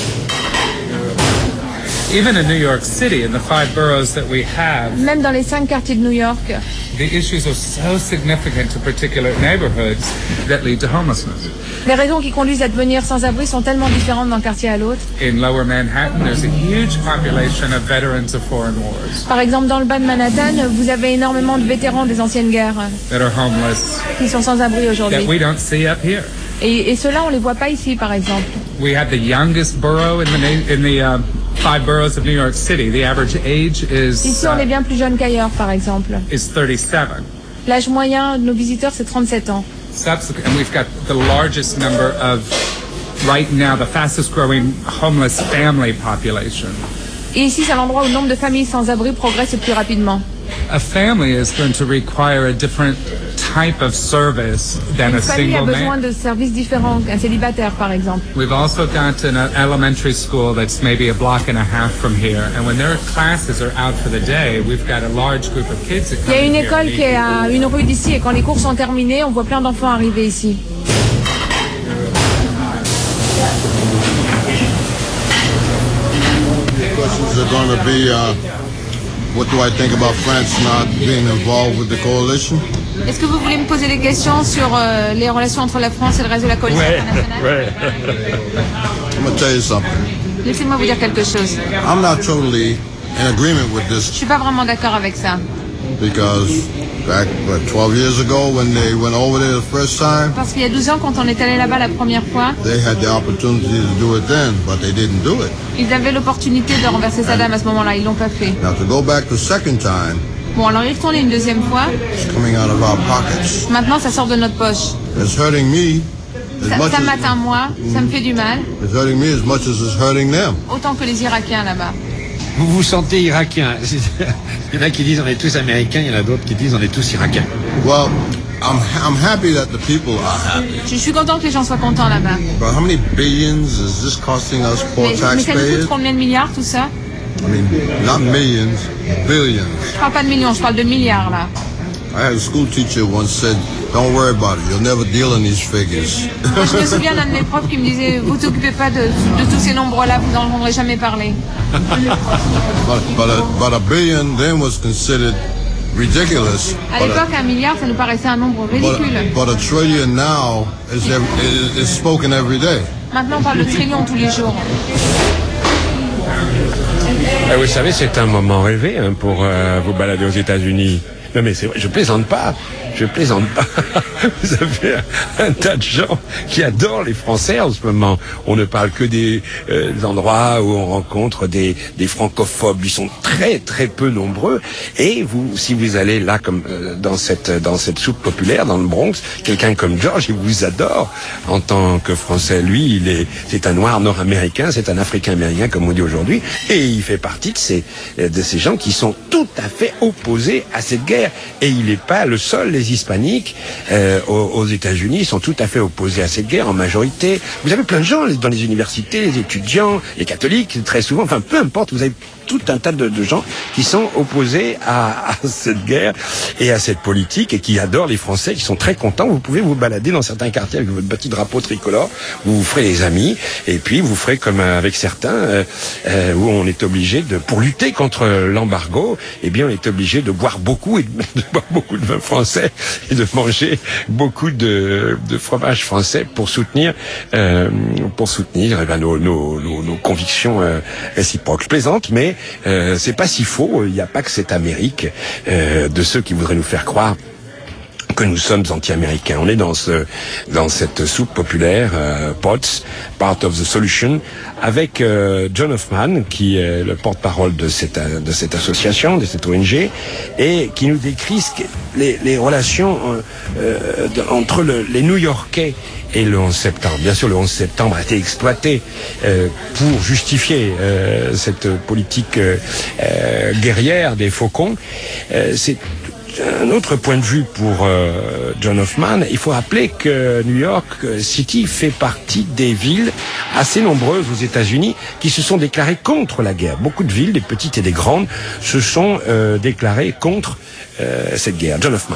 S: Even in New York City, in the five boroughs that we have,
J: Même dans les cinq quartiers de New York,
S: the issues are so significant to particular neighborhoods that lead to homelessness.
J: les raisons qui conduisent à devenir sans-abri sont tellement différentes d'un quartier à l'autre.
S: In Lower Manhattan, there's a huge population of veterans of foreign wars
J: Par exemple, dans le bas de Manhattan, vous avez énormément de vétérans des anciennes guerres
S: that are homeless
J: qui sont sans abri
S: that
J: aujourd'hui.
S: we don't see up here.
J: Et, et ceux-là, on les voit pas ici, par exemple.
S: We have the youngest borough in the na- in the um, five boroughs of New York City. The average age is
J: Ici, on est
S: uh,
J: bien plus jeunes qu'ailleurs, par exemple.
S: is thirty-seven.
J: L'âge moyen de nos visiteurs, c'est trente-sept ans.
S: Subsequent, and we've got the largest number of, right now, the fastest growing homeless family population.
J: Et ici, c'est l'endroit où le nombre de familles sans abri progresse le plus rapidement.
S: A family is going to require a different type of service than
J: Une
S: a
J: famille a
S: single
J: besoin
S: man.
J: de services différents qu'un célibataire, par exemple.
S: We've also got an elementary school that's maybe a block and a half from here, and when their classes are out for the day, we've got a large group of kids that
J: Il
S: come
J: y a une
S: in here
J: école
S: and
J: qui est
S: need
J: à une rue d'ici et quand les cours sont terminés, on voit plein d'enfants arriver ici.
K: Questions are going to be, uh, what do I think about France not being involved with the coalition?
J: Est-ce que vous voulez me poser des questions sur euh, les relations entre la France et le reste de la coalition internationale?
K: ouais. I'm going to tell you something.
J: Laissez-moi vous dire quelque chose.
K: I'm not totally in agreement with
J: Je
K: this
J: suis pas vraiment d'accord avec ça.
K: because back, what, twelve years ago when they went over there the first time,
J: Parce qu'il y a douze ans, quand on est allé là-bas la première fois,
K: they had the opportunity to do it then, but they didn't do it.
J: ils avaient l'opportunité de renverser Saddam à ce moment-là. Ils l'ont pas fait.
K: Now to go back the second time,
J: Bon, alors y retourner une deuxième fois.
K: it's coming out of our pockets.
J: Maintenant, ça sort de notre poche.
K: It's hurting me as
J: Ça,
K: much
J: ça
K: as
J: m'atteint moi, ça me fait du mal,
K: it's hurting me as much as it's hurting them.
J: autant que les Irakiens là-bas.
T: Vous vous sentez irakien. Il y en a qui disent on est tous américains, il y en a d'autres qui disent on est tous irakiens.
K: Well, I'm I'm happy that the people are happy.
J: Je suis content que les gens soient contents là-bas.
K: But how many billions is this costing us poor
J: Mais, mais ça nous
K: taxpayers?
J: coûte combien de milliards tout ça?
K: I mean, not millions, billions.
J: Je parle pas de millions, je parle de milliards là.
K: I had a school teacher once said, "Don't worry about it. You'll never deal in these figures."
J: Moi, je me souviens d'un de mes profs qui me disait vous vous occupez pas de, de tous ces nombres-là, vous n'en entendrez jamais parler.
K: but, but, a, but a billion then was considered ridiculous.
J: À
K: But
J: l'époque,
K: a,
J: un milliard, ça nous paraissait un nombre
K: but,
J: ridicule.
K: a, but a trillion now is, ev- is, is spoken every day.
J: Maintenant, on parle de trillions tous les jours.
E: Ah, vous savez, c'est un moment rêvé hein, pour euh, vous balader aux États-Unis. Non mais c'est vrai, je plaisante pas. je plaisante pas. Vous avez un, un tas de gens qui adorent les Français en ce moment. On ne parle que des euh, endroits où on rencontre des, des francophobes. Ils sont très très peu nombreux. Et vous, si vous allez là comme euh, dans cette dans cette soupe populaire dans le Bronx, quelqu'un comme George, il vous adore en tant que Français. Lui, il est c'est un noir nord-américain, c'est un Africain-américain comme on dit aujourd'hui, et il fait partie de ces de ces gens qui sont tout à fait opposés à cette guerre. Et il n'est pas le seul. Les Hispaniques euh, aux, aux États-Unis sont tout à fait opposés à cette guerre en majorité. Vous avez plein de gens dans les universités, les étudiants, les catholiques, très souvent. Enfin, peu importe. Vous avez tout un tas de, de gens qui sont opposés à, à cette guerre et à cette politique et qui adorent les Français, qui sont très contents. Vous pouvez vous balader dans certains quartiers avec votre petit drapeau tricolore. Vous vous ferez des amis et puis vous ferez comme avec certains euh, euh, où on est obligé de, pour lutter contre l'embargo, eh bien on est obligé de boire beaucoup et de, de boire beaucoup de vin français et de manger beaucoup de, de fromage français pour soutenir euh, pour soutenir eh ben, nos, nos, nos, nos convictions euh, réciproques. Je plaisante, mais euh, c'est pas si faux. Il n'y a pas que cette Amérique euh, de ceux qui voudraient nous faire croire que nous sommes anti-américains. On est dans ce, dans cette soupe populaire, euh, P O T S, Part of the Solution, avec euh, John Hoffman, qui est le porte-parole de cette, de cette association, de cette O N G, et qui nous décrit ce que, les, les relations euh, de, entre le, les New-Yorkais et le onze septembre. Bien sûr, le onze septembre a été exploité euh, pour justifier euh, cette politique euh, euh, guerrière des faucons. Euh, c'est un autre point de vue pour euh, John Hoffman. Il faut rappeler que New York City fait partie des villes assez nombreuses aux États-Unis qui se sont déclarées contre la guerre. Beaucoup de villes, des petites et des grandes, se sont euh, déclarées contre euh, cette guerre. John Hoffman.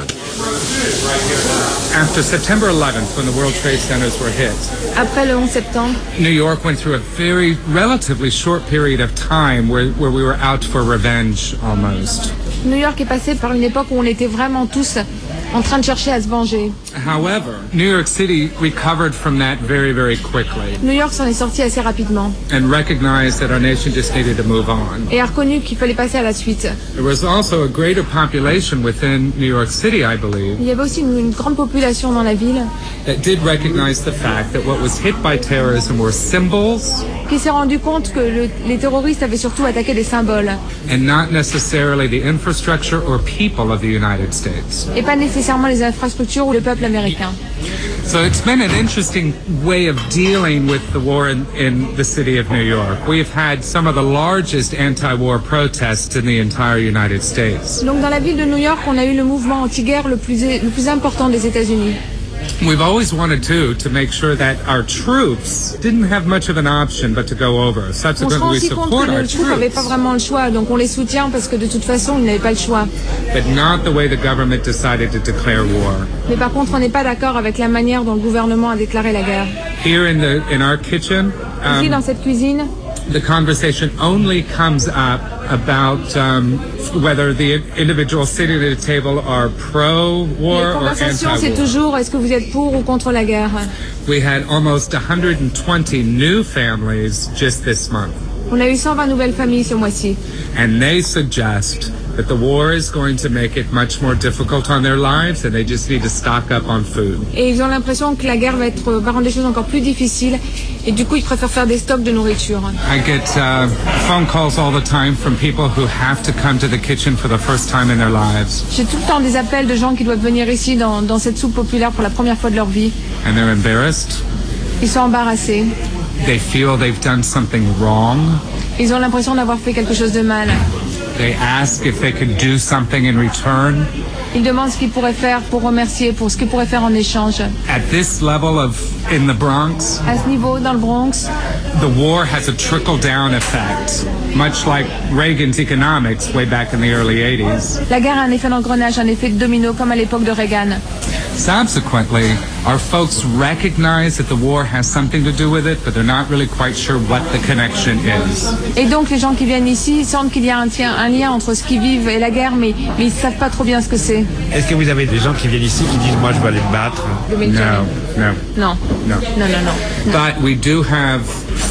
S: After September eleventh, when the World Trade Centers were hit,
J: Après le onze septembre,
S: New York went through a very relatively short period of time where, where we were out for revenge almost.
J: New York est passé par une époque où on était vraiment tous en train de chercher à se venger.
S: However, New York City recovered from that very, very quickly
J: New York s'en est sorti assez rapidement
S: and recognized that our nation just needed to move on.
J: et a reconnu qu'il fallait passer à la suite.
S: There was also a greater population within New York City, I believe,
J: Il y avait aussi une, une grande population dans la ville
S: that did recognize the fact that what was hit by terrorism were symbols
J: qui s'est rendu compte que le, les terroristes avaient surtout attaqué des symboles
S: and not necessarily the infrastructure or people of the United States.
J: et pas nécessairement les infrastructures ou le peuple américain.
S: So it's been an interesting way of dealing with the war in, in the city of New York. We've had some of the largest anti-war protests in the entire United States.
J: Donc dans la ville de New York, on a eu le mouvement anti-guerre le plus, le plus important des États-Unis.
S: We've always wanted to, to make sure that our troops didn't have much of an option but to go over.
J: On se rend
S: Subsequently, we
J: aussi compte
S: support
J: que
S: our
J: les troupes n'avaient pas
S: troops,
J: vraiment le choix, donc on les soutient parce que de toute façon, ils n'avaient pas le choix.
S: but not the way the government decided to declare war.
J: Mais par contre, on n'est pas d'accord avec la manière dont le gouvernement a déclaré la guerre.
S: Here in the in our kitchen,
J: Ici, dans
S: um,
J: cette cuisine,
S: the conversation only comes up about um, whether the individuals sitting at a table are pro-war
J: la
S: or
J: conversation, c'est
S: anti-war.
J: toujours est-ce que vous êtes pour ou contre la guerre.
S: We had almost one hundred twenty new families just this month,
J: On a eu cent vingt nouvelles familles ce mois-ci.
S: and they suggest that the war is going to make it much more difficult on their lives, and they just need to stock up on food.
J: Et ils ont l'impression que la guerre va, être, va rendre les choses encore plus difficiles. Et du coup, ils préfèrent faire des stocks de nourriture.
S: I get uh, phone calls all the time from people who have to come to the kitchen for the first time in their lives,
J: J'ai tout le temps des appels de gens qui doivent venir ici dans, dans cette soupe populaire pour la première fois de leur vie.
S: and they're embarrassed.
J: Ils sont embarrassés.
S: They feel they've done something wrong.
J: Ils ont l'impression d'avoir fait quelque chose de mal.
S: They ask if they could do something in return.
J: Ils demandent ce qu'ils pourraient faire pour remercier, pour ce qu'ils pourraient faire en échange.
S: At this level of in the Bronx,
J: À ce niveau, dans le Bronx,
S: the war has a trickle-down effect, much like Reagan's economics way back in the early eighties.
J: la guerre a un effet d'engrenage, un effet de domino, comme à l'époque de Reagan.
S: Subsequently, our folks recognize that the war has something to do with it, but they're not really quite sure what the connection is.
J: Et donc, les gens qui viennent ici sentent qu'il y a un, tien- un lien entre ce qu'ils vivent et la guerre, mais, mais ils ne savent pas trop bien ce que c'est.
T: Est-ce que vous avez des gens qui viennent ici qui disent moi je vais aller me battre?
J: Le
S: No,
J: militaire.
S: no,
J: Non.
S: no.
J: Non, non, non.
S: But we do have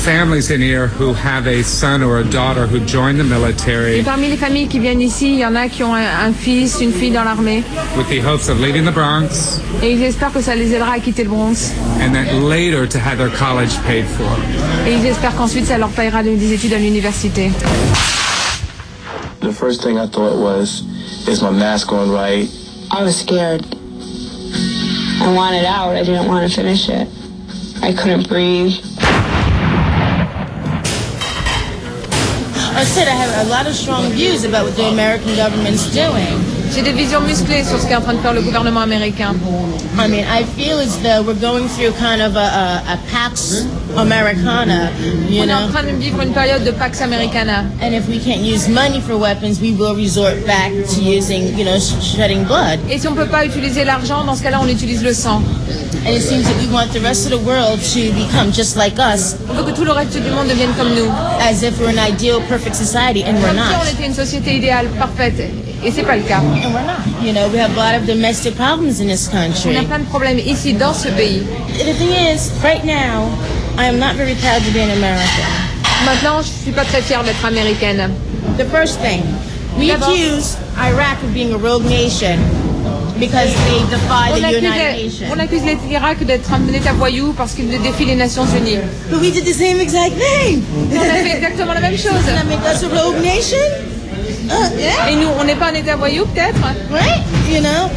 S: families in here who have a son or a daughter who joined the military
J: Et parmi les familles qui viennent ici, il y en a qui ont un, un fils, une fille dans l'armée.
S: with the hopes of leaving the Bronx
J: Et ils espèrent que ça les aidera à quitter le Bronx.
S: and then later to have their college paid for.
J: Et ils espèrent qu'ensuite ça leur paiera des études à l'université.
U: The first thing I thought was, is my mask on right?
V: I was scared. I wanted out. I didn't want to finish it. I couldn't breathe.
W: I said I have a lot of strong views about what the American government's doing.
J: J'ai des visions musclées sur ce qu'est en train de faire le gouvernement américain.
W: I mean, I feel as though we're going through kind of a, a, a Pax Americana, you
J: On est en
W: know.
J: train de vivre une période de Pax Americana.
W: And if we can't use money for weapons, we will resort back to using, you know, sh- shedding blood.
J: Et si on ne peut pas utiliser l'argent, dans ce cas-là, on utilise le sang.
W: And it seems that we want the rest of the world to become just like us.
J: On veut que tout le reste du monde devienne comme nous.
W: As if we're an ideal, perfect society, and we're
J: Comme si on
W: not.
J: était une société idéale, parfaite. Et c'est pas le cas.
W: And we're not. You know, we have a lot of domestic problems in this
J: On
W: country.
J: a plein de problèmes ici, dans ce pays.
W: The thing is, right now, I am not very proud to be an American.
J: Maintenant, je suis pas très fière d'être américaine.
W: The first thing, we
J: D'abord,
W: accuse Iraq of being a rogue nation because they defy
J: on
W: the
J: accuse,
W: United
J: les-
W: Nations.
J: on accuse l'Irak d'être un État voyou parce qu'il défie les Nations Unies.
W: But we did the same exact thing.
J: On a fait exactement la même chose.
W: Doesn't that make us a rogue nation? Uh, yeah.
J: Et nous, on n'est pas un État voyou, peut-être?
W: Right? You know?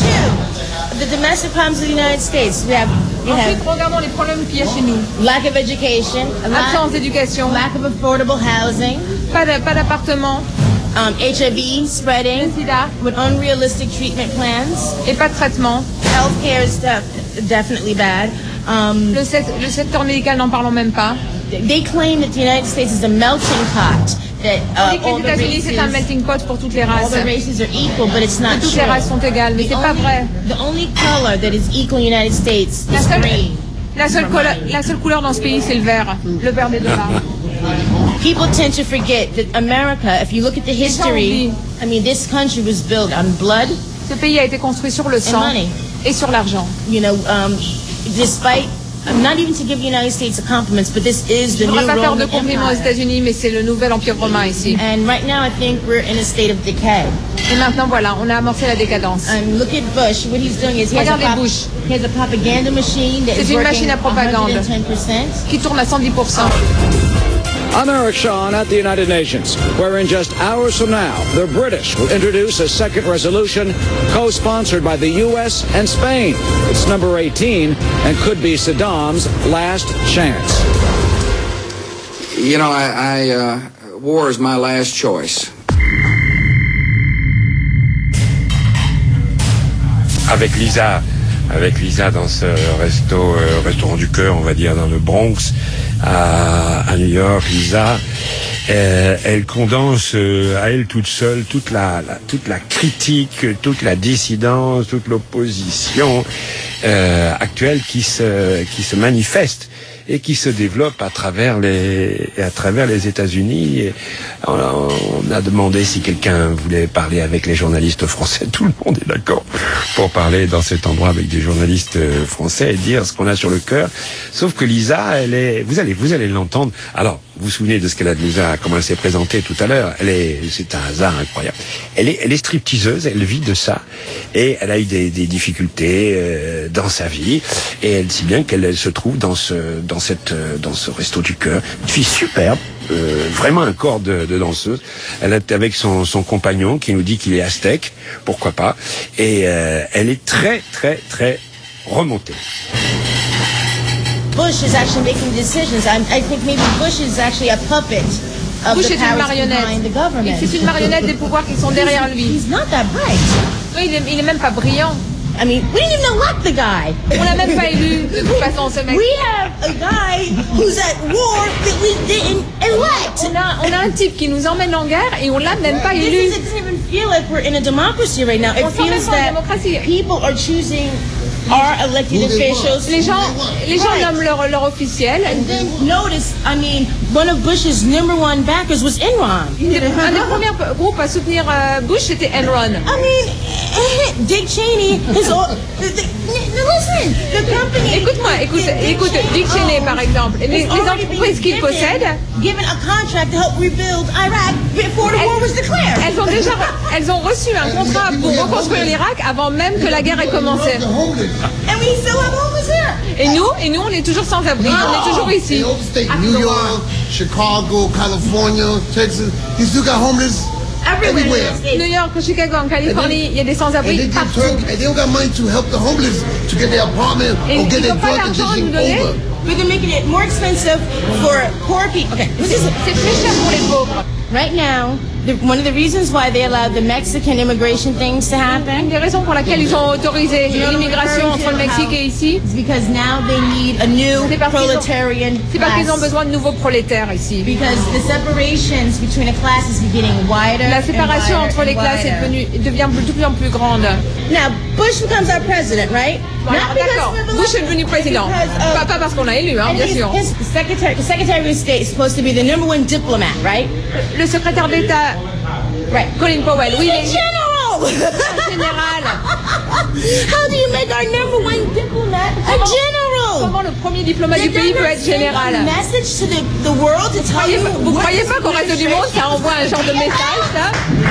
W: Two, the domestic problems of the United States. We have, we
J: Ensuite,
W: have
J: regardons les problèmes qu'il y a chez nous.
W: lack of education, lack,
J: Absence d'éducation,
W: lack of affordable housing,
J: pas de- pas d'appartement,
W: um, H I V spreading
J: sida
W: with unrealistic treatment plans.
J: et pas de traitement.
W: Healthcare is def- definitely bad. Um,
J: Le, sec- le secteur médical, n'en parlons même pas.
W: they claim that the United States is a melting pot. That
J: On dit
W: uh,
J: que
W: all
J: les
W: the
J: États-Unis, c'est un
W: races,
J: melting pot pour toutes les
W: all
J: races.
W: the races are equal, but it's not
J: Que toutes
W: true.
J: les races sont égales, mais
W: The
J: c'est pas
W: only-
J: vrai.
W: The only color that is equal in the United States
J: La
W: is
J: seule,
W: green.
J: la, seule couleur, la seule couleur dans ce pays, c'est le vert. Le vert des dollars.
W: People tend to forget that America, if you look at the history, I mean, this country was built on blood
J: Ce pays a été construit sur le
W: and
J: sang
W: money.
J: et sur l'argent.
W: You know, um, despite, I'm not even to give the United States a compliment, but this is the
J: Je ne
W: new
J: voudrais pas faire de
W: Roman
J: compliments aux
W: Empire.
J: États-Unis, mais c'est le nouvel empire romain ici.
W: And right now, I think we're in a state of decay.
J: Et maintenant, voilà, on a amorcé la décadence.
W: And look at Bush. What he's doing is he has, a,
J: Regardez
W: prop-
J: Bush.
W: he has a propaganda machine that
J: C'est
W: is
J: une
W: working
J: machine à propagande.
W: one hundred ten percent.
J: Qui tourne à cent dix pour cent.
L: I'm Eric Shawn at the United Nations, where in just hours from now, the British will introduce a second resolution co-sponsored by the U S and Spain. It's number eighteen and could be Saddam's last chance.
X: You know, I, I uh, war is my last choice.
E: Avec Lisa, avec Lisa dans ce resto, euh, restaurant du cœur, on va dire, dans le Bronx, à, à New York, Lisa, euh, elle condense euh, à elle toute seule toute la, la toute la critique, toute la dissidence, toute l'opposition euh, actuelle qui se qui se manifeste et qui se développe à travers les à travers les États-Unis. Et on, on a demandé si quelqu'un voulait parler avec les journalistes français. Tout le monde est d'accord pour parler dans cet endroit avec des journalistes français et dire ce qu'on a sur le cœur. Sauf que Lisa, elle est, vous allez vous allez l'entendre. Alors, vous vous souvenez de ce qu'elle a déjà, comment elle s'est présentée tout à l'heure. Elle est, c'est un hasard incroyable. Elle est, elle est stripteaseuse, elle vit de ça, et elle a eu des, des difficultés euh, dans sa vie, et elle si bien qu'elle elle se trouve dans ce, dans cette, euh, dans ce resto du cœur. Une fille superbe, euh, vraiment un corps de, de danseuse. Elle est avec son, son compagnon qui nous dit qu'il est aztèque, pourquoi pas, et euh, elle est très, très, très remontée.
W: Bush is actually making decisions. I, I think maybe Bush is actually a puppet of
J: Bush
W: the
J: est une
W: powers
J: marionnette.
W: behind the government.
J: C'est une marionnette des pouvoirs qui sont derrière lui.
W: He's not that bright.
J: Oui, il est, il est même pas brillant.
W: I mean, we didn't even elect the guy.
J: On l'a même pas élu, de toute façon, ce mec.
W: We have a guy who's at war that we didn't elect.
J: On a, on a un type qui nous emmène en guerre et on l'a même pas
W: This
J: élu.
W: is, it doesn't even feel like we're in a democracy right now. It
J: On s'en met
W: feels
J: pas en
W: that
J: démocratie.
W: people are choosing our elected officials.
J: Les gens, les gens
W: Right.
J: nomment leur, leur officiel.
W: And then notice, I mean, one of Bush's number one backers was Enron.
J: Un des premiers groupes à soutenir euh, Bush, c'était Enron.
W: I mean, Dick Cheney is all. The, the, now listen, the company.
J: Écoute-moi, écoute-moi. écoute, écoute, Dick Cheney par exemple, les, les entreprises qu'il possède,
W: given a contract to help rebuild Iraq before the war was declared.
J: Elles ont déjà, elles ont reçu un contrat pour reconstruire l'Irak avant même que la guerre ait commencé.
W: And we still have homeless here.
J: Et nous, et nous, on est toujours sans abri, on est toujours ici.
K: New York, Chicago, California, Texas, you still got homeless everywhere.
J: New York, Chicago, en Californie, il y a des sans-abri partout.
K: And they don't got money to help the homeless to get their apartment or get their drug addiction over.
W: But they're making it more expensive for poor people. Okay,
J: c'est plus cher pour les pauvres.
W: Right now, the, one of the reasons why they allowed the Mexican immigration things to happen.
J: Une des raisons pour laquelle ils ont autorisé l'immigration entre le Mexique et ici.
W: It's because now they need a new proletarian.
J: C'est parce qu'ils ont besoin de nouveaux prolétaires ici.
W: Because the separations between the classes is getting wider.
J: La séparation entre les classes est devenue devient de plus en plus grande.
W: Now Bush becomes our president, right?
J: Voilà, d'accord. Bush est devenu président. Pas, pas parce qu'on l'a élu, hein, bien sûr.
W: His, his secretary, the Secretary of State is supposed to be the number one diplomat, right?
J: Le secrétaire d'État, right, Colin Powell, oui,
W: a general.
J: Un général.
W: How do you make our number one diplomat a general?
J: Comment le premier diplomate du pays peut être général?
W: Message to the, the world to tell you.
J: Vous croyez pas qu'au reste du monde, ça envoie un genre de message, ça?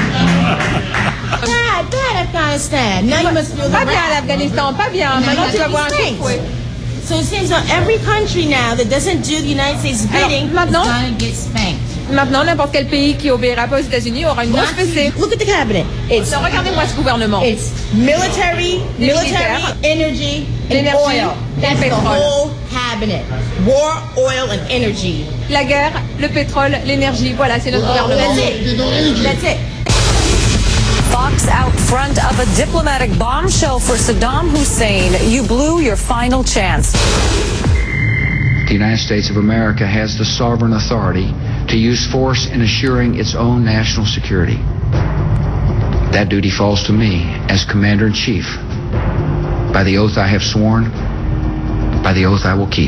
W: Bad, bad Afghanistan. Now you must feel the
J: Pas bien l'Afghanistan, pas bien. Maintenant tu vas voir un coup de fouet.
W: So it seems like every country now that doesn't do the United States bidding is
J: maintenant,
W: going to get spanked.
J: Maintenant, n'importe quel pays qui obéira pas aux États-Unis aura une grosse fessée.
W: Look at the cabinet. It's
J: so, regardez-moi ce gouvernement.
W: It's military, military, energy, and oil. That's the whole cabinet. War, oil, and energy.
J: La guerre, le pétrole, l'énergie. Voilà, c'est notre gouvernement.
W: That's it. That's it.
A: Fox out front of a diplomatic bombshell for Saddam Hussein. You blew your final chance.
X: The United States of America has the sovereign authority to use force in assuring its own national security. That duty falls to me as Commander-in-Chief. By the oath I have sworn, by the oath I will keep.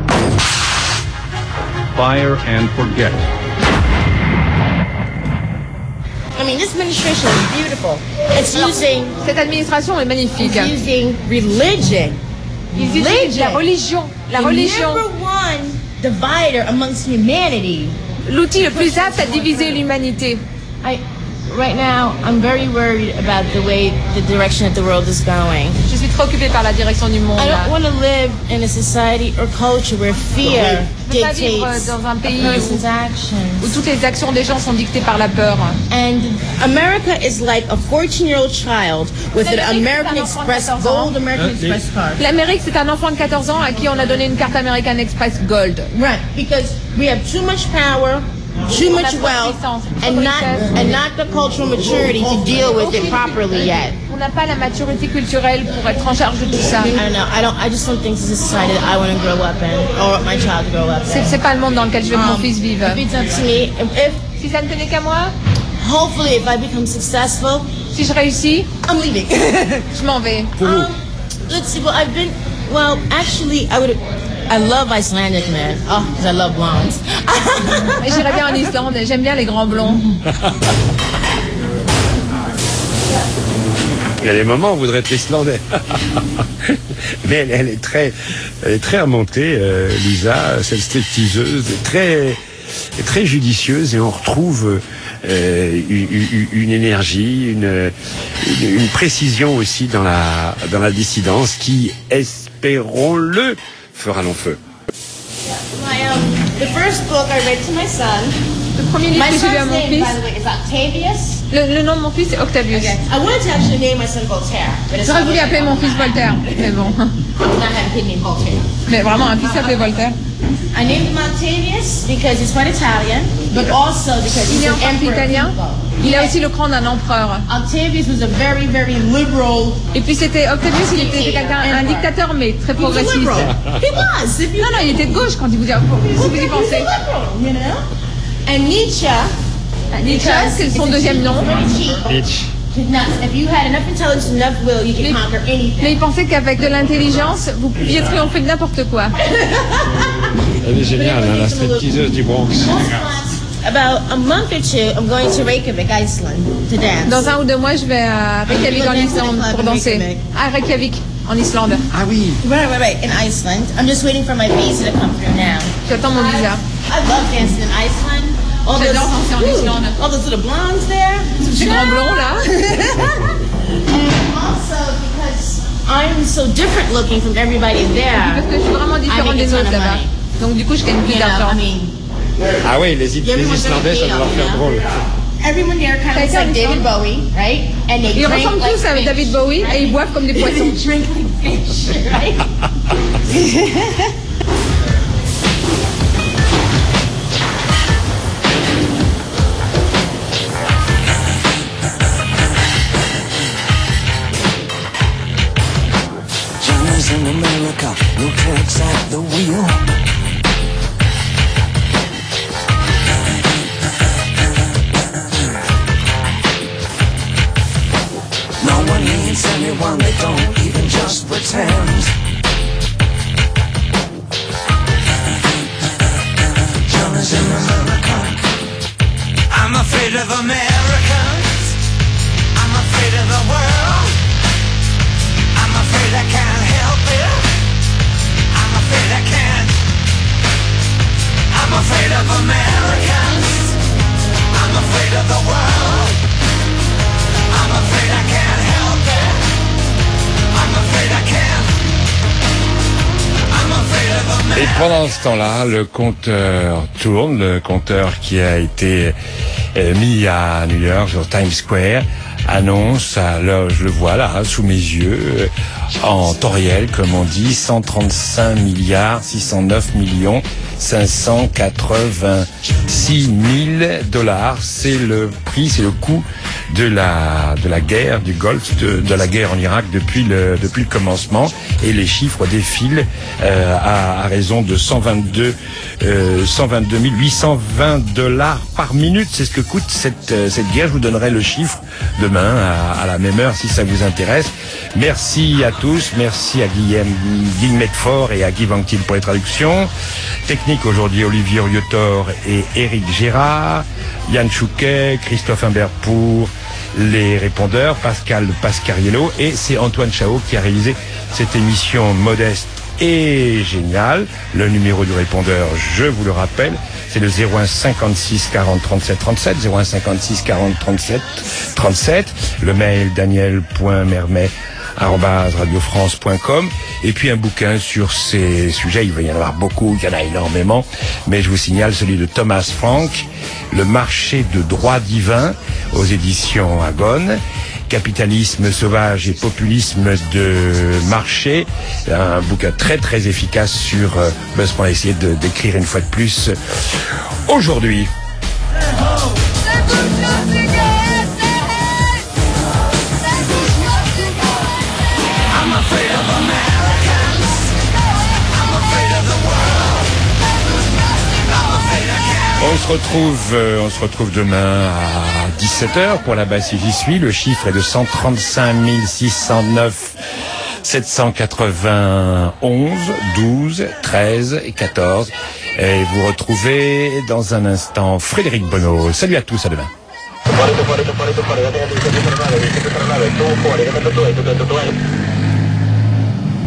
B: Fire and forget.
W: I mean, this administration is beautiful. It's using...
J: Cette administration est magnifique.
W: It's using religion.
J: Ils utilisent la religion. La religion.
W: The number one divider amongst humanity.
J: L'outil le plus apte à diviser l'humanité.
W: I, right now, I'm very worried about the way, the direction that the world is going.
J: Je suis préoccupée par la direction du monde.
W: I don't want to live in a society or culture where fear dictates
J: dans un pays
W: a person's actions.
J: Où toutes les actions des gens sont dictées par la peur.
W: And America is like a fourteen-year-old child with an American Express Gold American Express card.
J: L'Amérique, c'est un enfant de quatorze ans à qui on a donné une carte American Express Gold.
W: Right, because we have too much power, too much wealth, and not and not the cultural maturity to deal with it properly yet.
J: On n'a pas la maturité culturelle pour être en charge de tout ça.
W: I don't know. I don't. I just don't think this is a society that I want to grow up in, or my child to grow up in.
J: C'est pas le monde dans lequel je veux que mon
W: Um,
J: fils vive.
W: If it's up to me, if,
J: Si ça ne tenait qu'à moi,
W: hopefully, if I become successful,
J: si je réussis,
W: I'm leaving.
J: je m'en vais.
W: Um, let's see. Well, I've been. Well, actually, I would. I love Icelandic men. Oh, because I love blondes.
J: J'irais bien en Islande. J'aime bien les grands blonds.
E: Il y a des moments où on voudrait être islandais. Mais elle, elle est très, elle est très remontée, euh, Lisa, cette stripteaseuse, très, très judicieuse, et on retrouve euh, une, une énergie, une, une, une précision aussi dans la, dans la dissidence qui, espérons-le, fera long feu.
W: My, um, the first book I read to my son.
J: Le premier livre
W: My
J: que j'ai lu à
W: son's
J: mon
W: name,
J: fils,
W: by the way, is Octavius.
J: le, le nom de mon fils c'est Octavius.
W: Okay. I wanted to actually name my son Voltaire, but it's
J: J'aurais
W: not
J: voulu appeler mon
W: Voltaire.
J: fils Voltaire, mais bon.
W: Not have a kid named Voltaire.
J: Mais vraiment, un fils s'appelait Voltaire.
W: I named him Octavius because he's quite Italian, but also because
J: Il
W: he's
J: est en
W: an
J: partie
W: emperor.
J: italien. Il a aussi le cran d'un empereur.
W: Octavius was a very, very liberal.
J: Et puis c'était Octavius, il était quelqu'un, un dictateur mais très
W: He was a
J: progressiste.
W: liberal. He was. If you
J: Non, non, il était de gauche quand il vous dit, si vous y
W: He's
J: pensez.
W: a liberal, you know. And Nietzsche.
J: Nietzsche, c'est son deuxième nom.
E: Nietzsche.
W: Now, if you had enough intelligence, enough will, you can conquer anything.
J: Mais il pensait qu'avec de l'intelligence, vous pouviez triompher de n'importe quoi.
E: Elle est géniale, hein, la stripteaseuse du Bronx.
W: About a month or two, I'm going to Reykjavik, Iceland, to dance.
J: Dans un ou deux mois, je vais à Reykjavik en Islande pour danser. À Reykjavik. en Islande.
T: Ah oui.
W: Right, right, right. In Iceland. I'm just waiting for my visa to come through now.
J: J'attends mon visa.
W: I love dancing in Iceland. All those,
J: J'adore danser en
W: ooh,
J: Islande.
W: all those little blondes there.
J: Ces grands blonds là.
W: And also because I'm so different looking from everybody there.
J: Parce que je suis vraiment différente des autres là-bas. Donc du coup, je gagne plus
W: You know,
J: d'argent.
W: I mean,
T: Ah oui, les, les Islandais, ça doit leur faire drôle.
W: everyone there kind of looks like David Bowie, right? And they
J: Ils
W: drink
J: ressemblent
W: like
J: tous à
W: fish,
J: David Bowie
W: right?
J: et ils boivent comme des poissons.
W: They drink like fish, right?
L: Johnny's in America, no tricks at the wheel. No one needs anyone, they don't even just pretend. Johnny's in America. I'm afraid of Americans. I'm afraid of the world. I'm afraid I can't help it. I'm afraid I can't. I'm afraid of Americans. I'm afraid of the world. I'm afraid I can't help it. I'm afraid I can't. I'm afraid of Americans.
E: Et pendant ce temps-là, le compteur tourne, le compteur qui a été euh, mis à New York sur Times Square annonce, alors je le vois là, sous mes yeux, euh, en temps réel, comme on dit, cent trente-cinq milliards six cent neuf millions cinq cent quatre-vingt-six mille dollars. C'est le prix, c'est le coût de la de la guerre du Golfe, de, de la guerre en Irak depuis le depuis le commencement, et les chiffres défilent euh, à, à raison de cent vingt-deux mille huit cent vingt dollars par minute. C'est ce que coûte cette euh, cette guerre. Je vous donnerai le chiffre demain à, à la même heure si ça vous intéresse. Merci à tous, merci à Guillaume Guillaume Medfort et à Guy Vanctil pour les traductions. Technique aujourd'hui, Olivier Riotor et Éric Gérard, Yann Chouquet, Christophe Imbert pour les répondeurs, Pascal Pascariello, et c'est Antoine Chao qui a réalisé cette émission modeste et géniale. Le numéro du répondeur, je vous le rappelle, c'est le zéro un cinquante-six quarante trente-sept trente-sept, zéro un cinquante-six quarante trente-sept trente-sept, le mail daniel.mermet arobase radiofrance point com, et puis un bouquin sur ces sujets. Il va y en avoir beaucoup, il y en a énormément, mais je vous signale celui de Thomas Frank, Le marché de droit divin, aux éditions Agone. Capitalisme sauvage et populisme de marché, un bouquin très très efficace sur euh, ce qu'on a essayé de décrire une fois de plus aujourd'hui. On se retrouve, euh, on se retrouve demain à dix-sept heures pour la basse si j'y suis. Le chiffre est de cent trente-cinq mille six cent neuf sept cent quatre-vingt-onze, douze, treize et quatorze. Et vous retrouvez dans un instant Frédéric Bonneau. Salut à tous, à demain.